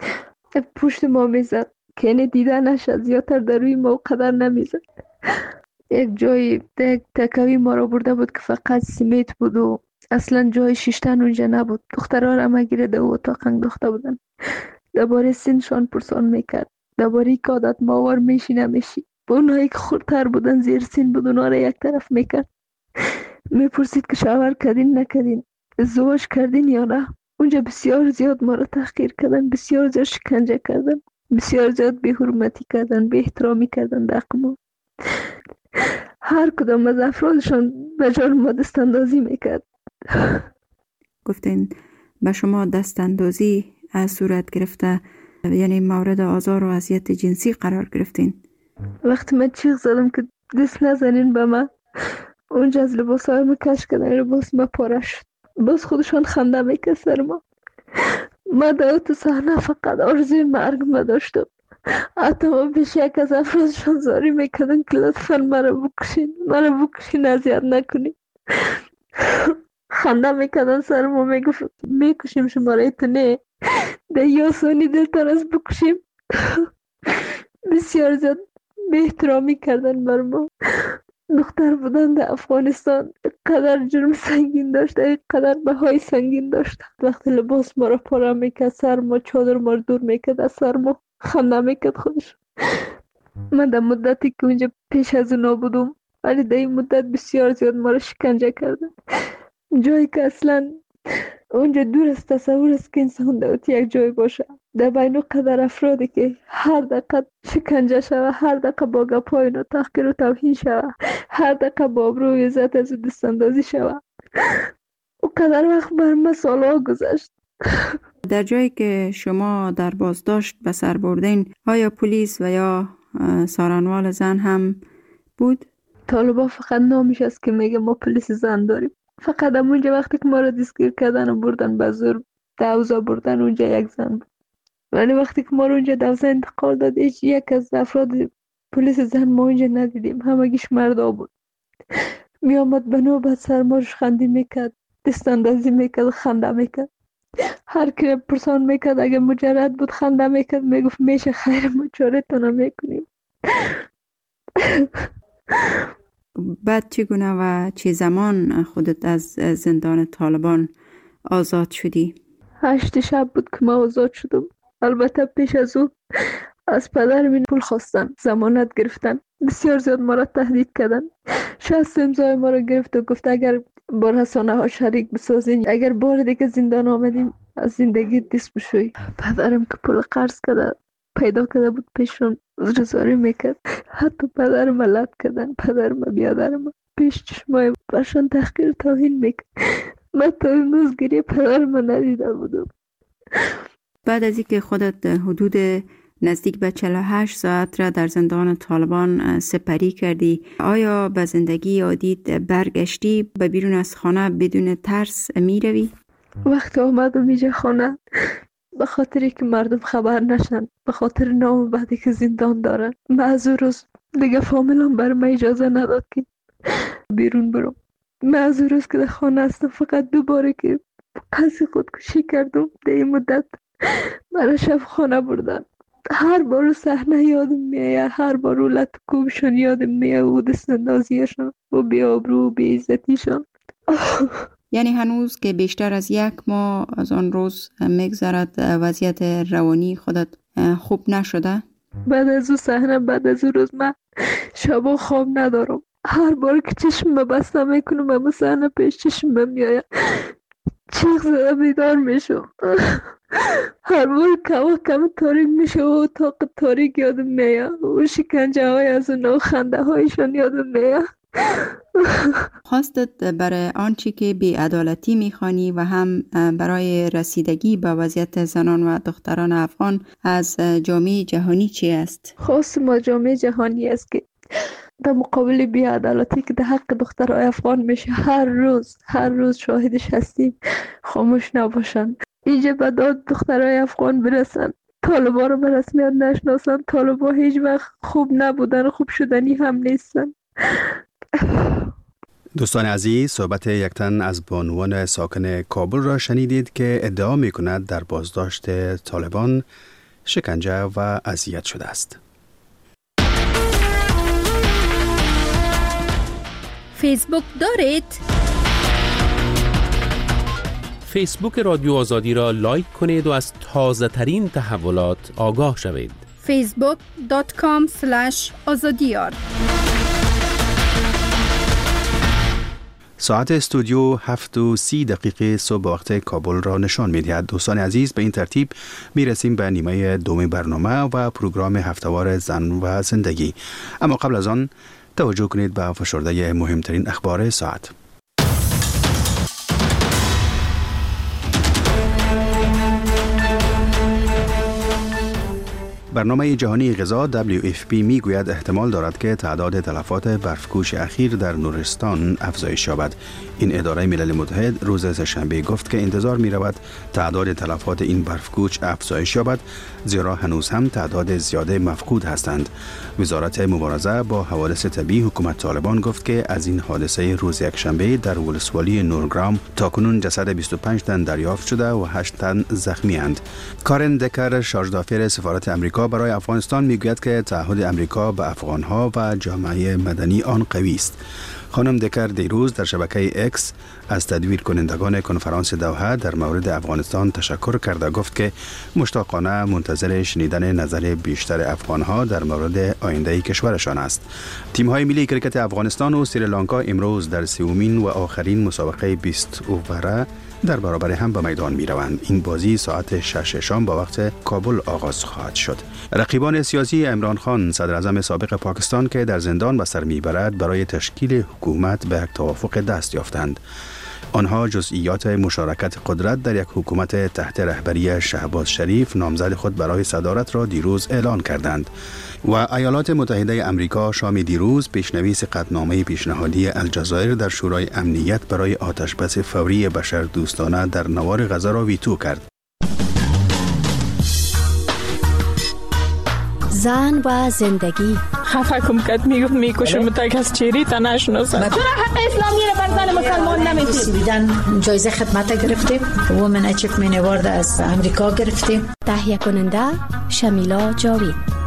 پشت ما میزد که اینه دیده نشد. زیادتر در روی ما قدر نمیزد. یک جایی یک تکوی ما را برده بود که فقط سمیت بود و اصلا جای شیشتن اونجا نبود. دخترها را همه گیره در اتاق انداخته بودن. درباره سنشان پرسان میکرد، درباره که عادت ماور میشی نمیشی. با اونهایی که خورتر بودن زیر سن بود اونها را یک طرف میکرد. میپرسید که شاور کردین نکردین، ازدواج کردین یا نه. اونجا بسیار زیاد ما را تحقیر کردن، بسیار زیاد شکنجه کردن، بسیار زیاد بی حرمتی کردن، بی احترامی کردن در حق ما. هر کدام از افرادشان به جان ما دست اندازی میکرد. گفتین به شما دست اندازی از صورت گرفته، یعنی مورد آزار و اذیت جنسی قرار گرفتین؟ وقتی من چیغ زدم که دست نزنین به من، اونجا از لباس های ما کش کردن، لباس ما پاره شد. باز خودشان خنده میکرد سر ما. ما در تو صحنه فقط آرزوی مرگ ما داشتم. حتی ما پیش یک از افرادشان زاری میکردن که لطفا مرا بکشین، مرا بکشین، اذیت نکنین. خنده میکردن سر ما، میگفت میکشیم شما را، تو نه در یا سانی دلتر از بکشیم. بسیار زیاد به احترامی کردن بر ما. دختر بودن در افغانستان قدر جرم سنگین داشته، قدر بهای سنگین داشته. وقتی لباس ما را پاره میکرد، سر ما چادر ما را دور میکرد از سر ما، خنده میکرد خودش. من در مدتی که اونجا پیش از اونا بودم، ولی در این مدت بسیار زیاد ما را شکنجه کردن. جایی که اصلا اونجا دور از تصور است که انسان در یک جای باشه. در بین قدر افرادی که هر دقیقه شکنجه شوه، هر دقیقه با گپای اینا تحقیر و توهین شوه، هر دقیقه با آبرو و عزت از دست اندازی شوه. او قدر وقت بر ما سالها گذشت. در جایی که شما در بازداشت به سر بردین، آیا پلیس و یا سارنوال زن هم بود؟ طالبا فقط نامش است که میگه ما پلیس زن داریم. فقط اونجا وقتی که ما را دستگیر کردن و بردن به زور دوزا بردن، اونجا یک زن بود. ولی وقتی که ما رو اونجا دوزا انتقال داد، هیچ یک از افراد پلیس زن ما اونجا ندیدیم، همگیش مردا بود. می آمد به نوبت سر ما خندی میکرد، دست اندازی میکرد، خنده میکرد. هر کی پرسان میکرد اگه مجرد بود خنده میکرد، میگفت میشه خیر ما چارتون میکنیم. بعد چگونه و چه زمان خودت از زندان طالبان آزاد شدی؟ هشت شب بود که ما آزاد شدم. البته پیش از او از پدرم پول خواستن، ضمانت گرفتن، بسیار زیاد ما را تهدید کردن. شصت امضای ما را گرفت و گفت اگر با رسانه ها شریک بسازین، اگر بار دیگه زندان آمدیم از زندگی دست بشوی. پدرم که پول قرض کرده پیدا کرده بود پیشون رزاری میکرد. حتی پدرم لط کردن، پدرم بیادرم پیش چشمای برشان تحقیر توهین میکرد. من تا امروز گریه پدرم ندیده بودم. بعد از اینکه خودت حدود نزدیک به چهل و هشت ساعت را در زندان طالبان سپری کردی، آیا به زندگی عادیت برگشتی؟ به بیرون از خانه بدون ترس می روی؟ وقتی آمدم اینجا خانه، به خاطری که مردم خبر نشن، به خاطر نام بعدی که زندان دارن، من از اون روز دیگه فامیلم بر من اجازه نداد که بیرون برم. من از اون روز که در خانه هستم فقط دوباره که قصد خودکشی کردم در این مدت مرا شب خانه بردن. هر بار صحنه یادم میاد، هر بار لط و کوبشون یادم میاد و دست اندازیشون و بی آبرو و بی عزتیشون. یعنی هنوز که بیشتر از یک ماه از آن روز میگذرد وضعیت روانی خودت خوب نشده؟ بعد از اون صحنه، بعد از اون روز من شبا خواب ندارم. هر بار که چشم بسته میکنم اما صحنه پیش چشم میاد، چیخ زده بیدار میشم. هر بار که کم تاریک میشه و اتاق تاریک یادم میاد و شکنجه های از اون و خنده هایشان یادم میاد. خواستت برای آنچه که بی‌عدالتی میخوانی و هم برای رسیدگی به وضعیت زنان و دختران افغان از جامعه جهانی چی است؟ خواست ما جامعه جهانی است که در مقابل بی‌عدالتی که در حق دخترای افغان میشه هر روز هر روز شاهدش هستیم، خاموش نباشن. اینجا به داد دخترای افغان برسن، طالبا رو به رسمیت نشناسن. طالبا هیچ وقت خوب نبودن، خوب شدنی هم نیستن. دوستان عزیز، صحبت یک تن از بانوان ساکن کابل را شنیدید که ادعا می کند در بازداشت طالبان شکنجه و اذیت شده است. فیسبوک دارید؟ فیسبوک رادیو آزادی را لایک کنید و از تازه ترین تحولات آگاه شوید. فیسبوک دات کام اسلش آزادیار. ساعت استودیو هفت و سی دقیقه صبح وقت کابل را نشان می‌دهد. دوستان عزیز، به این ترتیب میرسیم به نیمه دوم برنامه و پروگرام هفته‌وار زن و زندگی. اما قبل از آن توجه کنید به فشرده مهمترین اخبار ساعت. برنامه جهانی غذا دبلیو اف پی می گوید احتمال دارد که تعداد تلفات برفکوش اخیر در نورستان افزایش یابد. این اداره ملل متحد روز سه‌شنبه گفت که انتظار می رود تعداد تلفات این برفکوش افزایش یابد، زیرا هنوز هم تعداد زیاده مفقود هستند. وزارت مبارزه با حوادث طبیعی حکومت طالبان گفت که از این حادثه روز یکشنبه در ولسوالی نورگرام تاکنون جسد بیست و پنج تن دریافت شده و هشت تن زخمی اند. کارن دکر، شارژدافر سفارت امریکا برای افغانستان میگوید که تعهد امریکا به افغانها و جامعه مدنی آن قوی است. خانم دکر دیروز در شبکه اکس از تدویر کنندگان کنفرانس دوحه در مورد افغانستان تشکر کرده گفت که مشتاقانه منتظر شنیدن نظر بیشتر افغانها در مورد آینده کشورشان است. تیم‌های ملی کرکت افغانستان و سریلانکا امروز در سومین و آخرین مسابقه بیست اووره در برابر هم به میدان می روند. این بازی ساعت شش شام با وقت کابل آغاز خواهد شد. رقیبان سیاسی عمران خان، صدر اعظم سابق پاکستان که در زندان به سر می برد، برای تشکیل حکومت به یک توافق دست یافتند. آنها جزئیات مشارکت قدرت در یک حکومت تحت رهبری شهباز شریف نامزد خود برای صدارت را دیروز اعلان کردند. و ایالات متحده آمریکا شام دیروز پیشنویس قطعنامه پیشنهادی الجزایر در شورای امنیت برای آتشبس فوری بشردوستانه در نوار غزه را ویتو کرد. زن و زندگی. خفه کم کت میگفت میکشم تا کس چیری تا نشناسم. چرا حق اسلامی را بر زن مسلمان نمیدید؟ بیدن جایزه خدمت گرفتیم. وومن اچیومنت اوارد از امریکا گرفتیم. تهیه کننده شمیلا جاوید.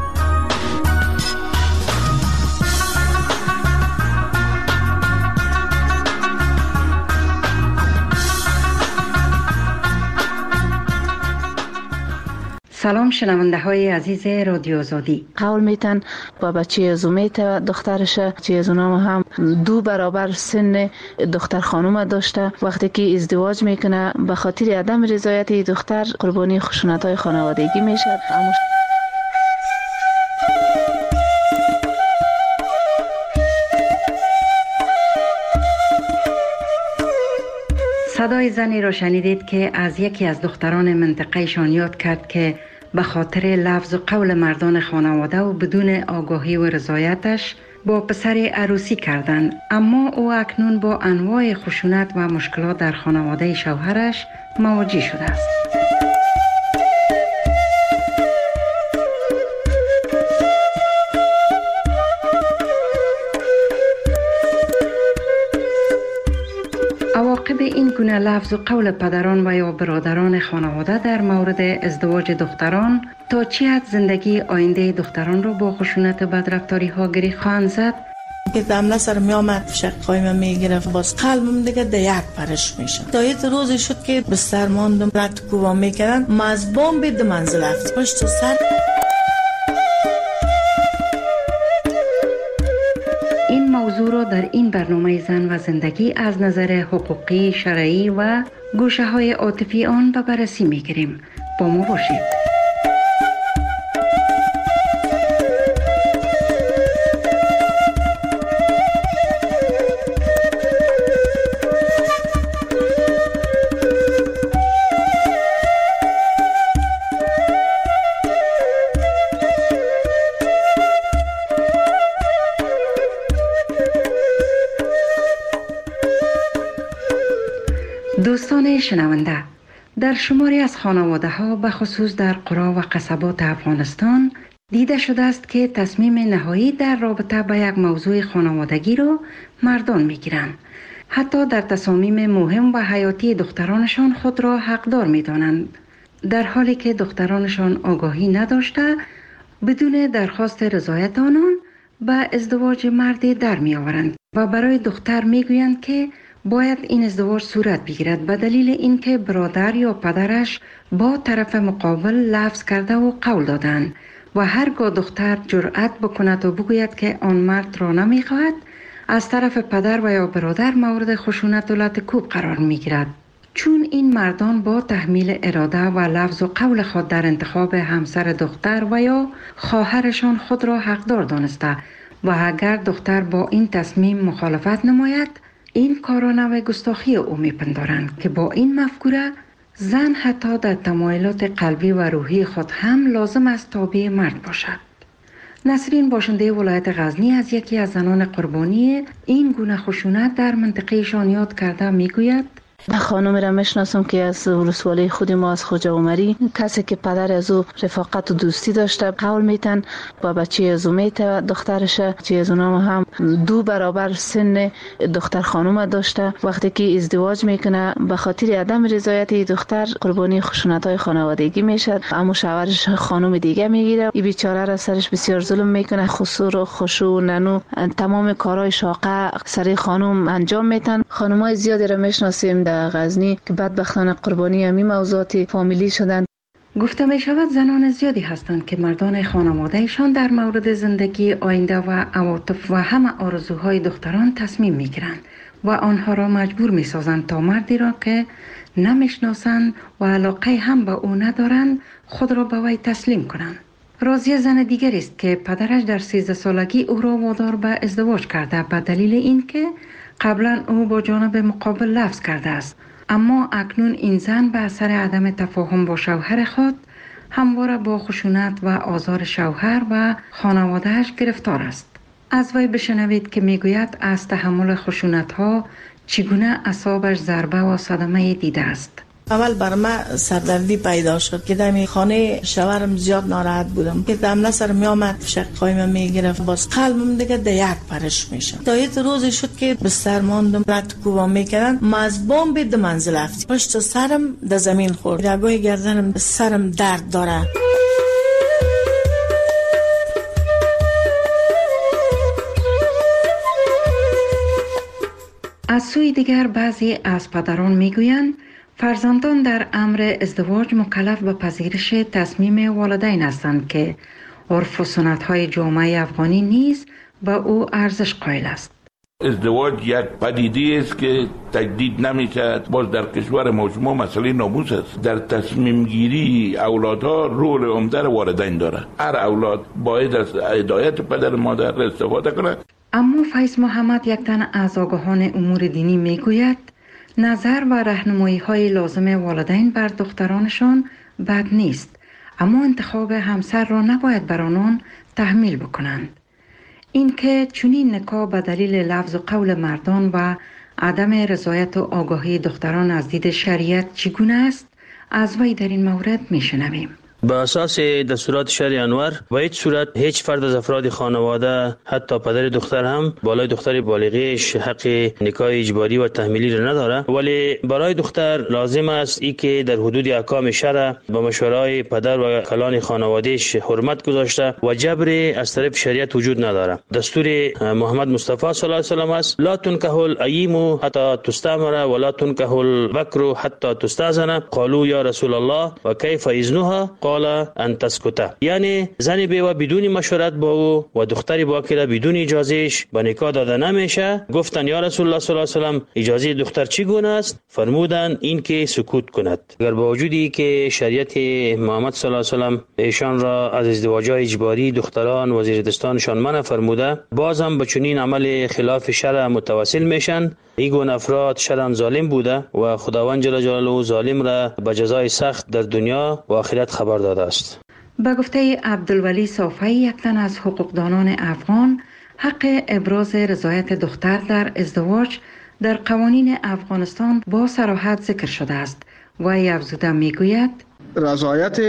سلام شنونده های عزیز رادیو آزادی. قول میتن با بچه ازومیت و دخترش، بچه ازونام هم دو برابر سن دختر خانوم داشته. وقتی که ازدواج میکنه به خاطر عدم رضایت دختر قربانی خشونت های خانوادگی میشه. صدای زنی را شنیدید که از یکی از دختران منطقه شان یاد کرد که به خاطر لفظ و قول مردان خانواده و بدون آگاهی و رضایتش با پسر عروسی کردند، اما او اکنون با انواع خشونت و مشکلات در خانواده شوهرش مواجه شده است. عواقب این گونه لفظ و قول پدران و یا برادران خانواده در مورد ازدواج دختران تا چی حد زندگی آینده دختران رو با خشونت و بدرفتاری ها گری خواهند زد؟ که دمله سر می آمد شقای من می گرفت، باز قلبم دیگه ده یک پرش میشه. تا یه روزی شد که بستر ماندم، رد کوبا میکردن، مزبان بید منزل افت پشت سر. این موضوع را در این برنامه زن و زندگی از نظر حقوقی، شرعی و گوشه های عاطفی آن به بررسی میگیریم. با ما باشید. دوستان شنونده، در شماری از خانواده ها به خصوص در قرا و قصبات افغانستان دیده شده است که تصمیم نهایی در رابطه با یک موضوع خانوادگی را مردان می گیرند. حتی در تصامیم مهم و حیاتی دخترانشان خود را حقدار می دانند، در حالی که دخترانشان آگاهی نداشته بدون درخواست رضایت آنان به ازدواج مردی در می آورند و برای دختر می گویند که باید این ازدواج صورت بگیرد به دلیل اینکه برادر یا پدرش با طرف مقابل لفظ کرده و قول دادند و هرگاه دختر جرأت بکند و بگوید که آن مرد را نمیخواهد، از طرف پدر و یا برادر مورد خشونت و لطکوب قرار میگیرد. چون این مردان با تحمیل اراده و لفظ و قول خود در انتخاب همسر دختر و یا خواهرشان خود را حقدار دانسته و اگر دختر با این تصمیم مخالفت نماید، این کارا نوع گستاخی او میپندارند که با این مفکوره زن حتی در تمایلات قلبی و روحی خود هم لازم است تابع مرد باشد. نسرین باشنده ولایت غزنی از یکی از زنان قربانی این گونه خشونت در منطقه شان یاد کرده میگوید: خانم را میشناسم که از ولسوالی خود ما از خوجا عمری، کسی که پدر از او رفاقت و دوستی داشته، قول میتن با بچه از او میته دخترش، بچه از اونام هم دو برابر سن دختر خانم داشته. وقتی که ازدواج میکنه به خاطر عدم رضایت دختر قربانی خشونت های خانوادگی میشه، اما شوهرش خانم دیگه میگیره. این بیچاره را سرش بسیار ظلم میکنه، خسور و خشوع ننو تمام کارهای شاقه سر خانم انجام میتن. خانمای زیادی را میشناسیم در غزنی که بدبختانه قربانی همین موضوعات فامیلی شدند. گفته می شود زنان زیادی هستند که مردان خانوادهشان در مورد زندگی آینده و عواطف و همه آرزوهای دختران تصمیم می گیرند و آنها را مجبور می سازند تا مردی را که نمیشناسند و علاقه هم به او ندارند خود را به وی تسلیم کنند. راضیه زن دیگر است که پدرش در سیزده سالگی او را وادار به ازدواج کرده به دلیل اینکه قبلا او با جانب مقابل لفظ کرده است، اما اکنون این زن به اثر عدم تفاهم با شوهر خود همواره با خشونت و آزار شوهر و خانوادهش گرفتار است. از وی بشنوید که میگوید از تحمل خشونت ها چگونه اعصابش ضربه و صدمه دیده است. اول بر من سردردی پیدا شد که در خانه شوهرم زیاد ناراحت بودم که دم سر می آمد شقای من می گرفت، باز قلبم دیگه در یک پرش میشه. تا یه روزی شد که بستر ماندم، رد کوبا میکردن، ما از بام به منزل رفتیم، پشت سرم در زمین خورد، رگای گردنم سرم درد داره. از سوی دیگر بعضی از پدران میگویند فرزندان در امر ازدواج مکلف به پذیرش تصمیم والدین هستند که عرف و سنت‌های جامعه افغانی نیز به او ارزش قائل است. ازدواج یک پدیده است که تجدید نمی‌شود. باز در کشور ما شما مسئله ناموس است. در تصمیم گیری اولادها رول عمده والدین داره. هر اولاد باید از هدایت پدر مادر استفاده کند. اما فیض محمد یک تن از آگاهان امور دینی میگوید نظر و راهنمایی های لازم والدین بر دخترانشان بد نیست، اما انتخاب همسر را نباید بر آنان تحمیل بکنند. اینکه چنین نکاح به دلیل لفظ و قول مردان و عدم رضایت و آگاهی دختران از دید شریعت چگونه است، از وی در این مورد میشنویم. به اساس دستورات شرع انور و هیچ صورت هیچ فرد از افراد خانواده حتی پدر دختر هم بالای دختر بالغیش حق نکاح اجباری و تحمیلی را نداره، ولی برای دختر لازم است ای که در حدود احکام شرع با مشورای پدر و کلان خانوادهش حرمت گذاشته و جبر از طرف شریعت وجود نداره. دستور محمد مصطفی صلی الله علیه و سلم است: لا تنکح الاییم حتی تستعمر ولا تنکح البکر حتی تستأذن. قالوا یا رسول الله و کیف اذنها؟ قال ان تسکت. یعنی زن بیوه بدون مشورت با او و دختری باکره بدون اجازهش به نکاح داده نمیشه. گفتن یا رسول الله صلی الله علیه و سلم اجازه دختر چگونه است؟ فرمودند این که سکوت کند. اگر با وجودی که شریعت محمد صلی الله علیه و سلم ایشان را از ازدواج اجباری دختران و زیردستانشان منع فرموده، بازم به چنین عمل خلاف شرع متوسل میشن. این گونه افراد شرعاً ظالم بوده و خداوند جل جلاله ظالم را به جزای سخت در دنیا و آخرت خبر داده است. به گفته عبدالولی صافی، یک تن از حقوقدانان افغان، حق ابراز رضایت دختر در ازدواج در قوانین افغانستان با صراحت ذکر شده است و افزوده میگوید رضایت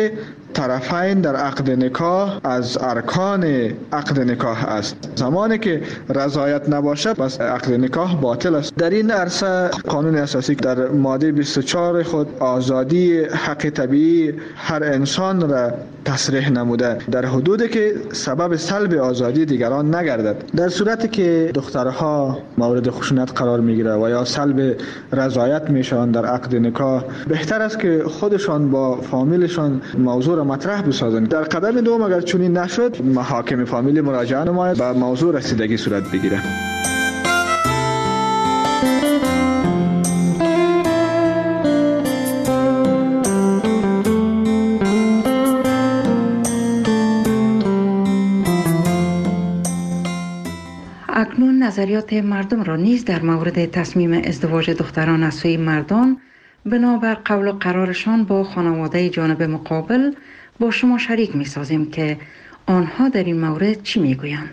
طرفین در عقد نکاح از ارکان عقد نکاح است. زمانی که رضایت نباشه بس عقد نکاح باطل است. در این عرصه قانون اساسی در ماده بیست و چهار خود آزادی حق طبیعی هر انسان را تصریح نموده در حدودی که سبب سلب آزادی دیگران نگردد. در صورتی که دخترها مورد خشونت قرار میگیره و یا سلب رضایت میشن در عقد نکاح، بهتر است که خودشان با فامیلشان موضوع را مطرح بسازند. در قدم دوم اگر چنین نشد، محاکم فامیلی مراجعه نماید و موضوع رسیدگی صورت بگیره. اکنون نظریات مردم را نیز در مورد تصمیم ازدواج دختران از سوی مردان بنابر قول و قرارشان با خانواده جانب مقابل با شما شریک می سازیم که آنها در این مورد چی می گویند.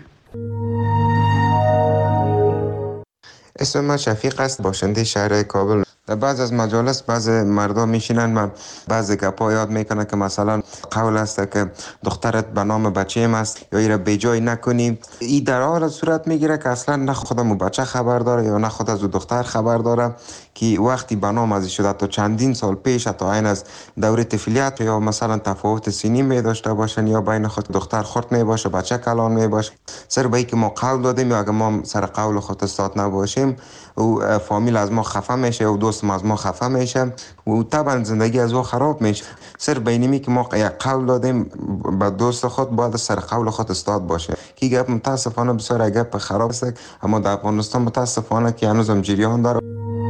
اسم من شفیق است، باشنده شهر کابل. در بعض از مجالس بعض مردم میشینن و بعض گپا یاد میکنن که مثلا قول است که دخترت به نام بچه‌م است یا ایره به جای نکنی. این در حال صورت میگیره که اصلا نه خودمو بچه خبر داره یا نه خود از دختر خبر داره که وقتی به نام از شده تا چندین سال پیش تا این از دوره طفولیت یا مثلا تفاوت سنی می داشته باشن یا بین خود دختر خرد می باشه بچه کلان می باشه. سر به اینکه ما قول دادیم یا اگه ما سر قول خود استاد نباشیم و فامیل از ما خفه میشه و دوست از ما خفه میشه و طبعا زندگی از او خراب میشه. سر بینیمی که ما یک قول دادیم به دوست خود باید سر قول خود استاد باشه که گپ متاسفانه بسیار گپ خراب است، اما در افغانستان متاسفانه که هنوزم جریان داره.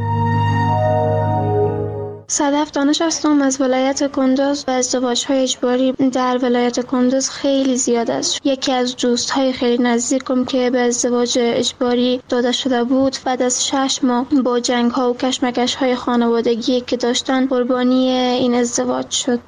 صدف دانش هستم از ولایت کندوز و ازدواج‌های اجباری در ولایت کندوز خیلی زیاد است. یکی از دوست‌های خیلی نزدیکم که به ازدواج اجباری داده شده بود بعد از شش ماه با جنگ‌ها و کشمکش‌های خانوادگی که داشتن قربانی این ازدواج شد.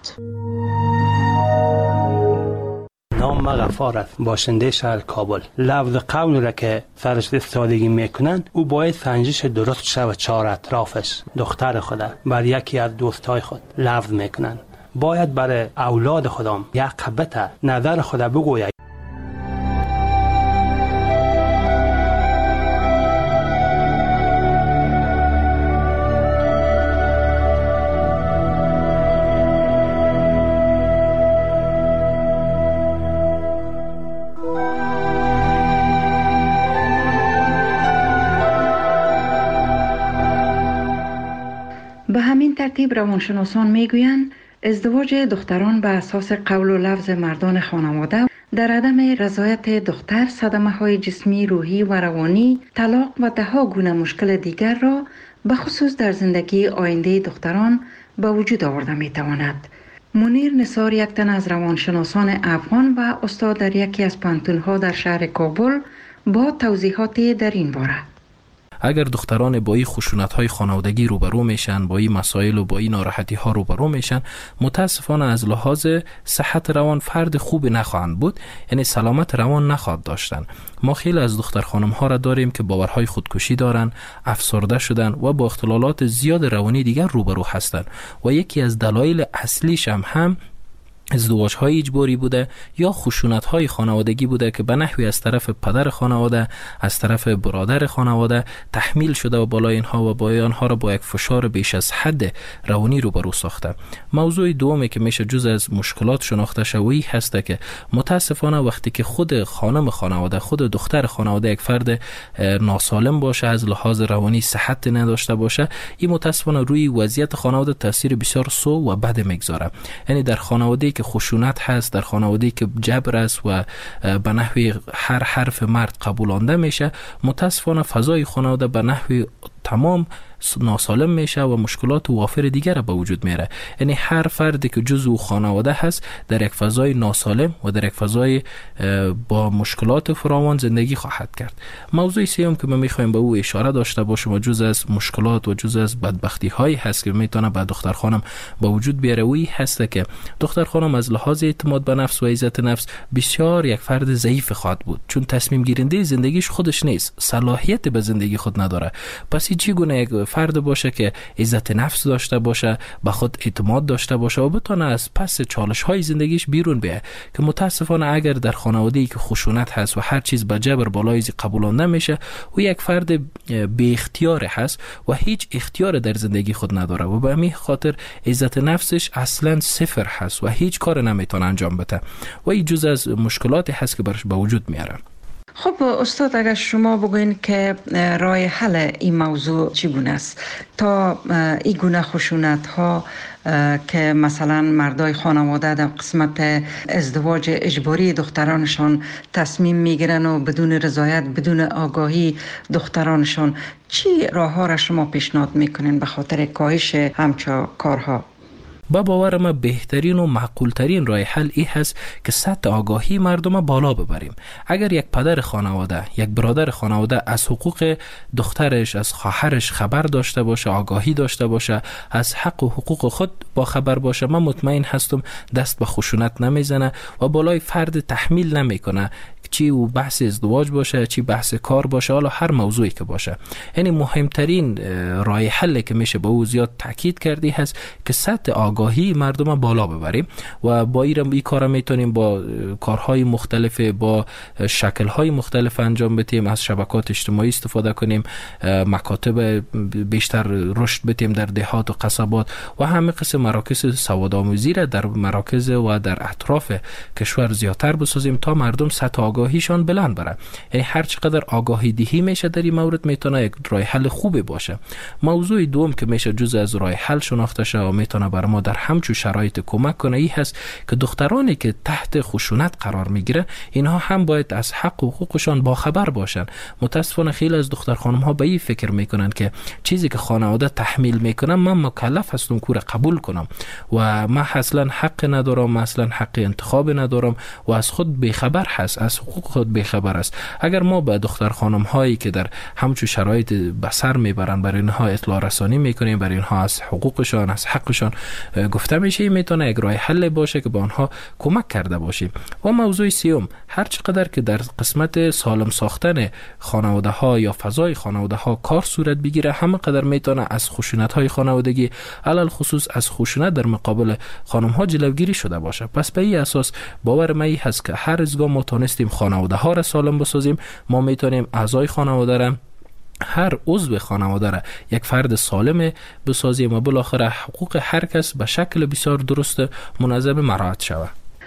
نام ما غفار است، باشنده شهر کابل. لفظ قول را که سرش استفاده میکنن او باید سنجش درست شود چهار اطرافش دختر خود بر یکی از دوستای خود لفظ میکنن. باید برای اولاد خودم یک قبطه نظر خود بگوید. به همین ترتیب روانشناسان میگویند ازدواج دختران به اساس قول و لفظ مردان خانواده در عدم رضایت دختر صدمه های جسمی، روحی و روانی، طلاق و ده ها گونه مشکل دیگر را به خصوص در زندگی آینده دختران به وجود آورده میتواند. منیر نثار یک تن از روانشناسان افغان و استاد در یکی از پانتون‌ها در شهر کابل با توضیحات در این باره. اگر دختران با این خشونت‌های خانوادگی روبرو میشن، با این مسائل و با این ناراحتی‌ها روبرو میشن، متاسفانه از لحاظ صحت روان فرد خوب نخواهند بود، یعنی سلامت روان نخواهد داشتن. ما خیلی از دختر خانم‌ها را داریم که باورهای خودکشی دارن، افسرده شدن و با اختلالات زیاد روانی دیگر روبرو هستند و یکی از دلایل اصلیش هم هم ازدواج‌های اجباری بوده یا خشونت‌های خانوادگی بوده که به نحوی از طرف پدر خانواده، از طرف برادر خانواده تحمیل شده و بالای اینها و با آنها را با یک فشار بیش از حد روانی روبرو ساخته. موضوع دومی که میشه جز از مشکلات شناخته شوی هسته که متاسفانه وقتی که خود خانم خانواده، خود دختر خانواده یک فرد ناسالم باشه، از لحاظ روانی صحت نداشته باشه، این متاسفانه روی وضعیت خانواده تاثیر بسیار سو و بد میگذاره. یعنی در خانواده که خشونت هست، در خانواده که جبر است و به نحوی هر حرف مرد قبولانده میشه، متاسفانه فضای خانواده به نحوی تمام ناسالم میشه و مشکلات وافر دیگر به وجود میره. یعنی هر فردی که جزو خانواده هست در یک فضای ناسالم و در یک فضای با مشکلات فراوان زندگی خواهد کرد. موضوع سوم که ما میخوایم به او اشاره داشته باشیم و جز از مشکلات و جز از بدبختی هایی هست که میتونه به دختر خانم به وجود بیاره، وی هست که دختر خانم از لحاظ اعتماد به نفس و عزت نفس بسیار یک فرد ضعیف خواهد بود، چون تصمیم گیرنده زندگیش خودش نیست، صلاحیت به زندگی خود نداره. پس کسی چی گونه یک فرد باشه که عزت نفس داشته باشه، به خود اعتماد داشته باشه و بتونه از پس چالش های زندگیش بیرون بیه. که متاسفانه اگر در خانواده‌ای که خشونت هست و هر چیز به جبر بالای قبولانده میشه، او یک فرد بی اختیار هست و هیچ اختیار در زندگی خود نداره و به همین خاطر عزت نفسش اصلا صفر هست و هیچ کار نمیتونه انجام بده و این جز از مشکلاتی هست که برش به وجود میاره. خب استاد، اگر شما بگوین که راه حل این موضوع چگونه است تا این گونه خشونت ها که مثلا مردای خانواده در قسمت ازدواج اجباری دخترانشان تصمیم میگیرن و بدون رضایت، بدون آگاهی دخترانشان، چی راه ها را شما پیشنهاد میکنین به خاطر کاهش همچون کارها؟ با باور ما بهترین و معقولترین راه حل ای هست که سطح آگاهی مردم بالا ببریم. اگر یک پدر خانواده، یک برادر خانواده از حقوق دخترش، از خواهرش خبر داشته باشه، آگاهی داشته باشه، از حق و حقوق خود با خبر باشه، من مطمئن هستم دست به خشونت نمیزنه و بالای فرد تحمیل نمیکنه، چی او بحث ازدواج باشه، چی بحث کار باشه، حالا هر موضوعی که باشه. یعنی مهمترین راه حل که میشه با او زیاد تاکید کردی هست که سطح آگاهی مردم بالا ببریم و با این ای کار میتونیم با کارهای مختلف، با شکلهای مختلف انجام بدیم، از شبکات اجتماعی استفاده کنیم، مکاتب بیشتر رشد بدیم در دهات و قصبات و همه قسم مراکز سوادآموزی را در مراکز و در اطراف کشور زیادتر بسازیم تا مردم سطح آگاهیشان بلند بره. یعنی هر چقدر آگاهی دهی میشه در این مورد میتونه یک راه حل خوبی باشه. موضوع دوم که میشه جزء از راه حل شناخته شه و میتونه بر ما در همچون شرایط کمک کنه ای هست که دخترانی که تحت خشونت قرار میگیره اینها هم باید از حق و حقوقشان باخبر باشن. متاسفانه خیلی از دختر خانم ها به این فکر میکنن که چیزی که خانواده تحمیل میکنن من مکلف هستم کور قبول کنم و من اصلا حق ندارم، اصلا حق انتخاب ندارم و از خود بیخبر هست، از حقوق خود بیخبر است. اگر ما به دختر خانم هایی که در همچون شرایط بسر میبرن برای اینها اطلاع رسانی میکنیم، برای اینها از حقوقشان، از حقشان گفته میشه، میتونه یک راه حل باشه که با آنها کمک کرده باشیم. و موضوع سیوم، هر چقدر که در قسمت سالم ساختن خانواده ها یا فضای خانواده ها کار صورت بگیره، همه قدر میتونه از خشونت های خانوادگی، علل خصوص از خشونت در مقابل خانم ها جلوگیری شده باشه. پس به این اساس باور من هست که هر از گاه ما تونستیم خانواده ها را سالم بسازیم، ما میتونیم اعضای خانواده را، هر عضو خانواده را یک فرد سالم بسازیم و بالاخره حقوق هر کس به شکل بسیار درست منظم مراعات شود.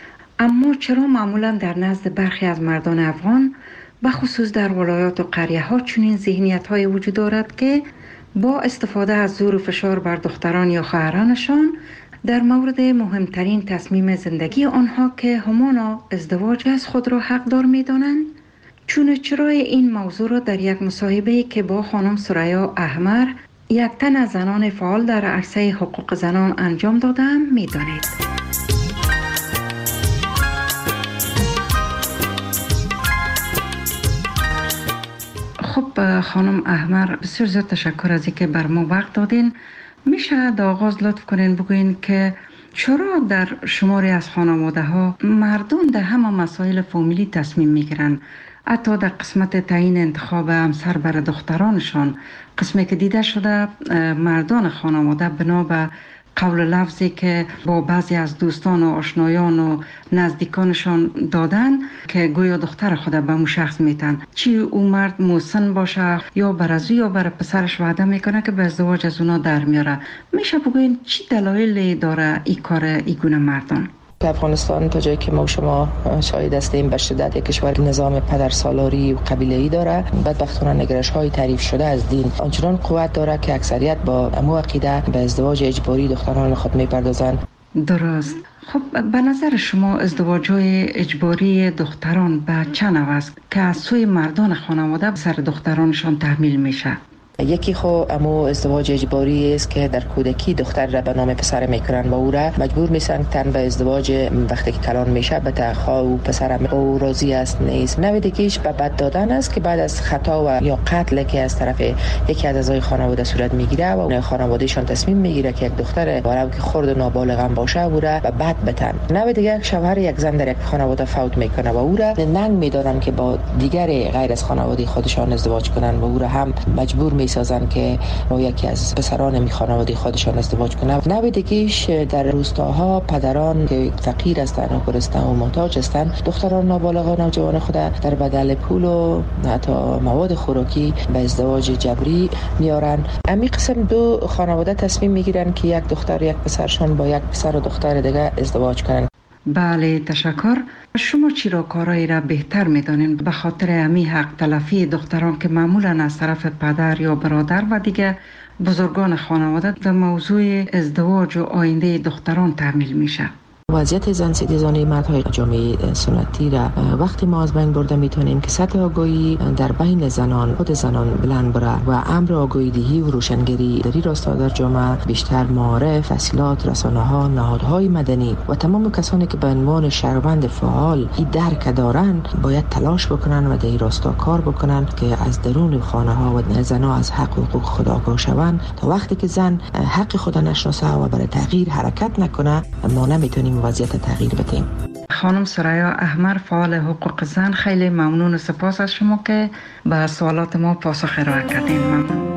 اما چرا معمولا در نزد برخی از مردان افغان به خصوص در ولایات و قریه ها چنین ذهنیت های وجود دارد که با استفاده از زور و فشار بر دختران یا خواهرانشان در مورد مهمترین تصمیم زندگی آنها که همانا ازدواج از خود را حقدار می دانند؟ چون چرای این موضوع را در یک مصاحبه که با خانم ثریا احمر، یک تن از زنان فعال در عرصه حقوق زنان انجام دادم می دانید. خب خانم احمر، بسیار زیاد تشکر از اینکه بر ما وقت دادین. میشه در آغاز لطف کنین بگوین که چرا در شماری از خانواده ها مردم در همه مسائل فامیلی تصمیم میگیرن، حتی در قسمت تعیین انتخاب همسر برای دخترانشان، قسمی که دیده شده مردان خانواده بنا به قول لفظی که با بعضی از دوستان و آشنایان و نزدیکانشان دادن که گویا دختر خود به اون شخص میتن، چی اون مرد مسن باشه یا برازو یا برای پسرش وعده میکنه که به ازدواج از اونا در میاره. میشه بگوین چی دلایلی داره این کار این گونه مردان؟ افغانستان تا جایی که ما شما شاهد هستیم به شدت یک کشور نظام پدرسالاری و قبیله‌ای داره. بدبختانه نگرش‌های تعریف شده از دین آنچنان قوت داره که اکثریت با امو عقیده به ازدواج اجباری دختران خود میپردازند. درست. خب به نظر شما ازدواج‌های اجباری دختران به چه نوع است که از سوی مردان خانواده سر دخترانشان تحمیل میشه؟ یکی خو امو ازدواج اجباری است که در کودکی دختر را به نام پسر میکنن و او را مجبور میسن تن به ازدواج وقتی که کلان میشه به تخا و پسر او راضی است نیست. نوع دیگه‌اش به بد دادن است که بعد از خطا و یا قتل که از طرف یکی از اعضای خانواده صورت میگیره و خانوادهشان تصمیم میگیره که یک دختر ولو که خرد و نابالغ هم باشه او را به بد بتن. نوع دیگه شوهر یک زن در یک خانواده فوت میکنه و او را ننگ میدارن که با دیگر غیر از خانواده خودشان ازدواج کنن و او را هم مجبور میسازن که با یکی از پسران می خانواده خودشان ازدواج کنن. نوع دیگه‌اش در روستاها پدران که فقیر هستند و گرسنه و محتاج هستند دختران نابالغ و نوجوان خود در بدل پول و حتی مواد خوراکی به ازدواج جبری میارن. امی قسم دو خانواده تصمیم میگیرن که یک دختر یک پسرشان با یک پسر و دختر دیگه ازدواج کنن. بله تشکر. شما چرا کارایی را بهتر میدانین به خاطر امی حق تلفی دختران که معمولا از طرف پدر یا برادر و دیگه بزرگان خانواده در موضوع ازدواج و آینده دختران تعمیل میشه؟ وضعیت زن ستیزانه مردهای جامعه سنتی را وقتی ما از بین برده میتونیم که سطح آگاهی در بین زنان خود زنان بلند بره و امر آگاهی دهی و روشنگری در این راستا در جامعه بیشتر معارف، تحصیلات، رسانه‌ها، نهادهای مدنی و تمام کسانی که به عنوان شهروند فعال این درک دارن باید تلاش بکنن و در این راستا کار بکنن که از درون خانه‌ها و زنها از حق و حقوق خود آگاه شوند. تا وقتی که زن حق خود نشناسه و برای تغییر حرکت نکنه ما نمیتونیم وضعیت تغییر بدیم. خانم سریا احمر فعال حقوق زن، خیلی ممنون و سپاس از شما که به سوالات ما پاسخ ارائه کردین. ممنون.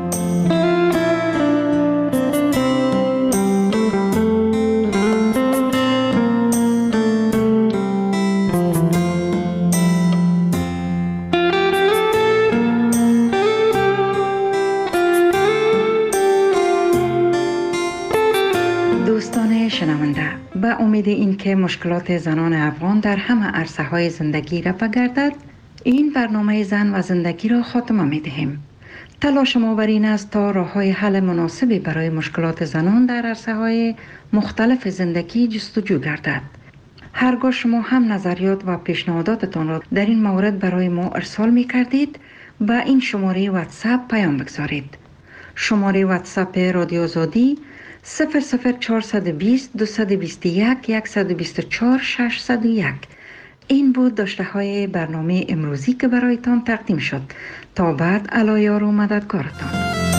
به امید این که مشکلات زنان افغان در همه عرصه های زندگی رفع گردد، این برنامه زن و زندگی را خاتمه می دهیم. تلاش ما بر این است تا راه های حل مناسبی برای مشکلات زنان در عرصه های مختلف زندگی جستجو گردد. هرگاه شما هم نظریات و پیشنهاداتتان را در این مورد برای ما ارسال می کردید، به این شماره واتساپ پیام بگذارید. شماره واتساپ رادیو آزادی صفر صفر چهارصد و بیست دویست و بیست و یک صد و بیست و چهار ششصد و یک. این بود داشته های برنامه امروزی که برایتان تقدیم شد. تا بعد علایار و مددکارتان.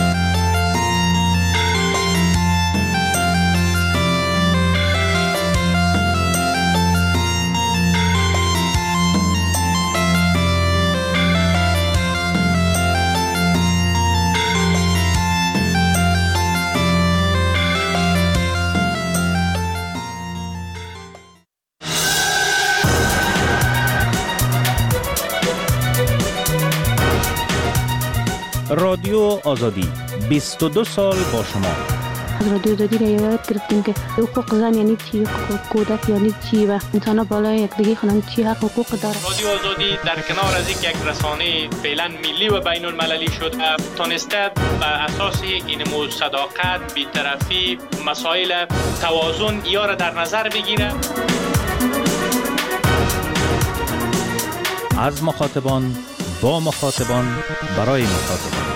رادیو آزادی بیست و دو سال با شما. از رادیو آزادی را یاد گرفتیم که حقوق زن یعنی چی، حقوق کودک یعنی چی و انسان بالای یکدیگه خوانند چی حق حقوق داره. رادیو آزادی در کنار از یک رسانه فعلا ملی و بین المللی شد تونسته بر اساس این مو صداقت، بی‌طرفی، مسائل توازن یا را در نظر بگیره. از مخاطبان با مخاطبان برای مخاطبان.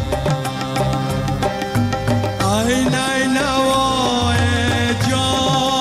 Ay, nay, nawai, John.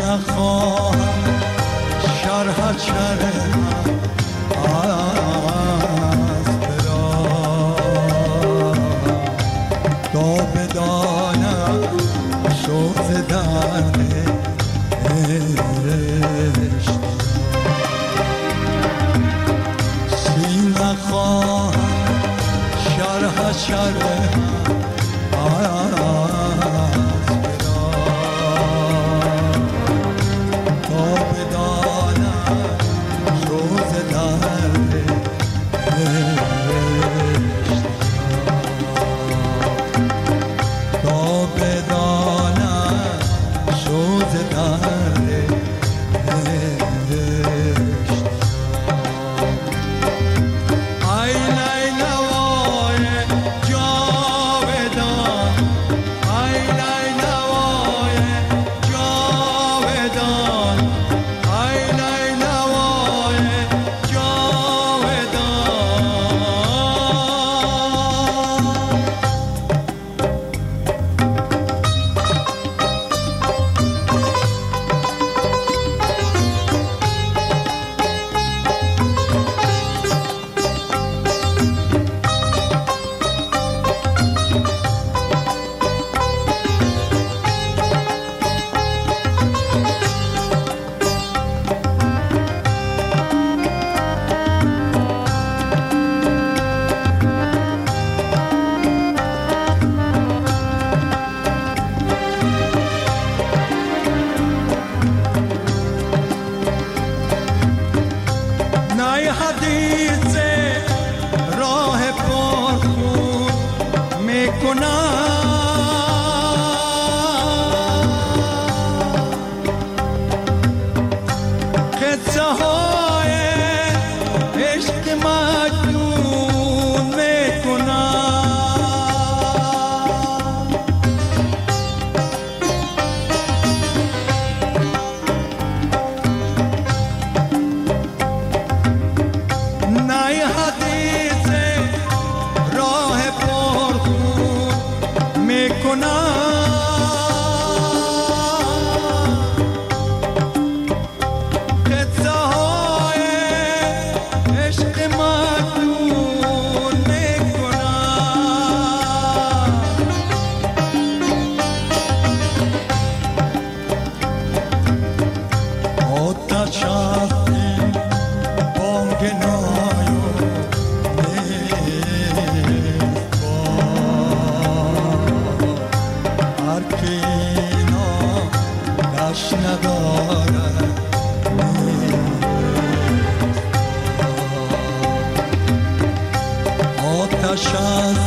نخواهم شرح شرح از برا تا بدانم سوز درد عشق سین نخواهم شرح شرح آتش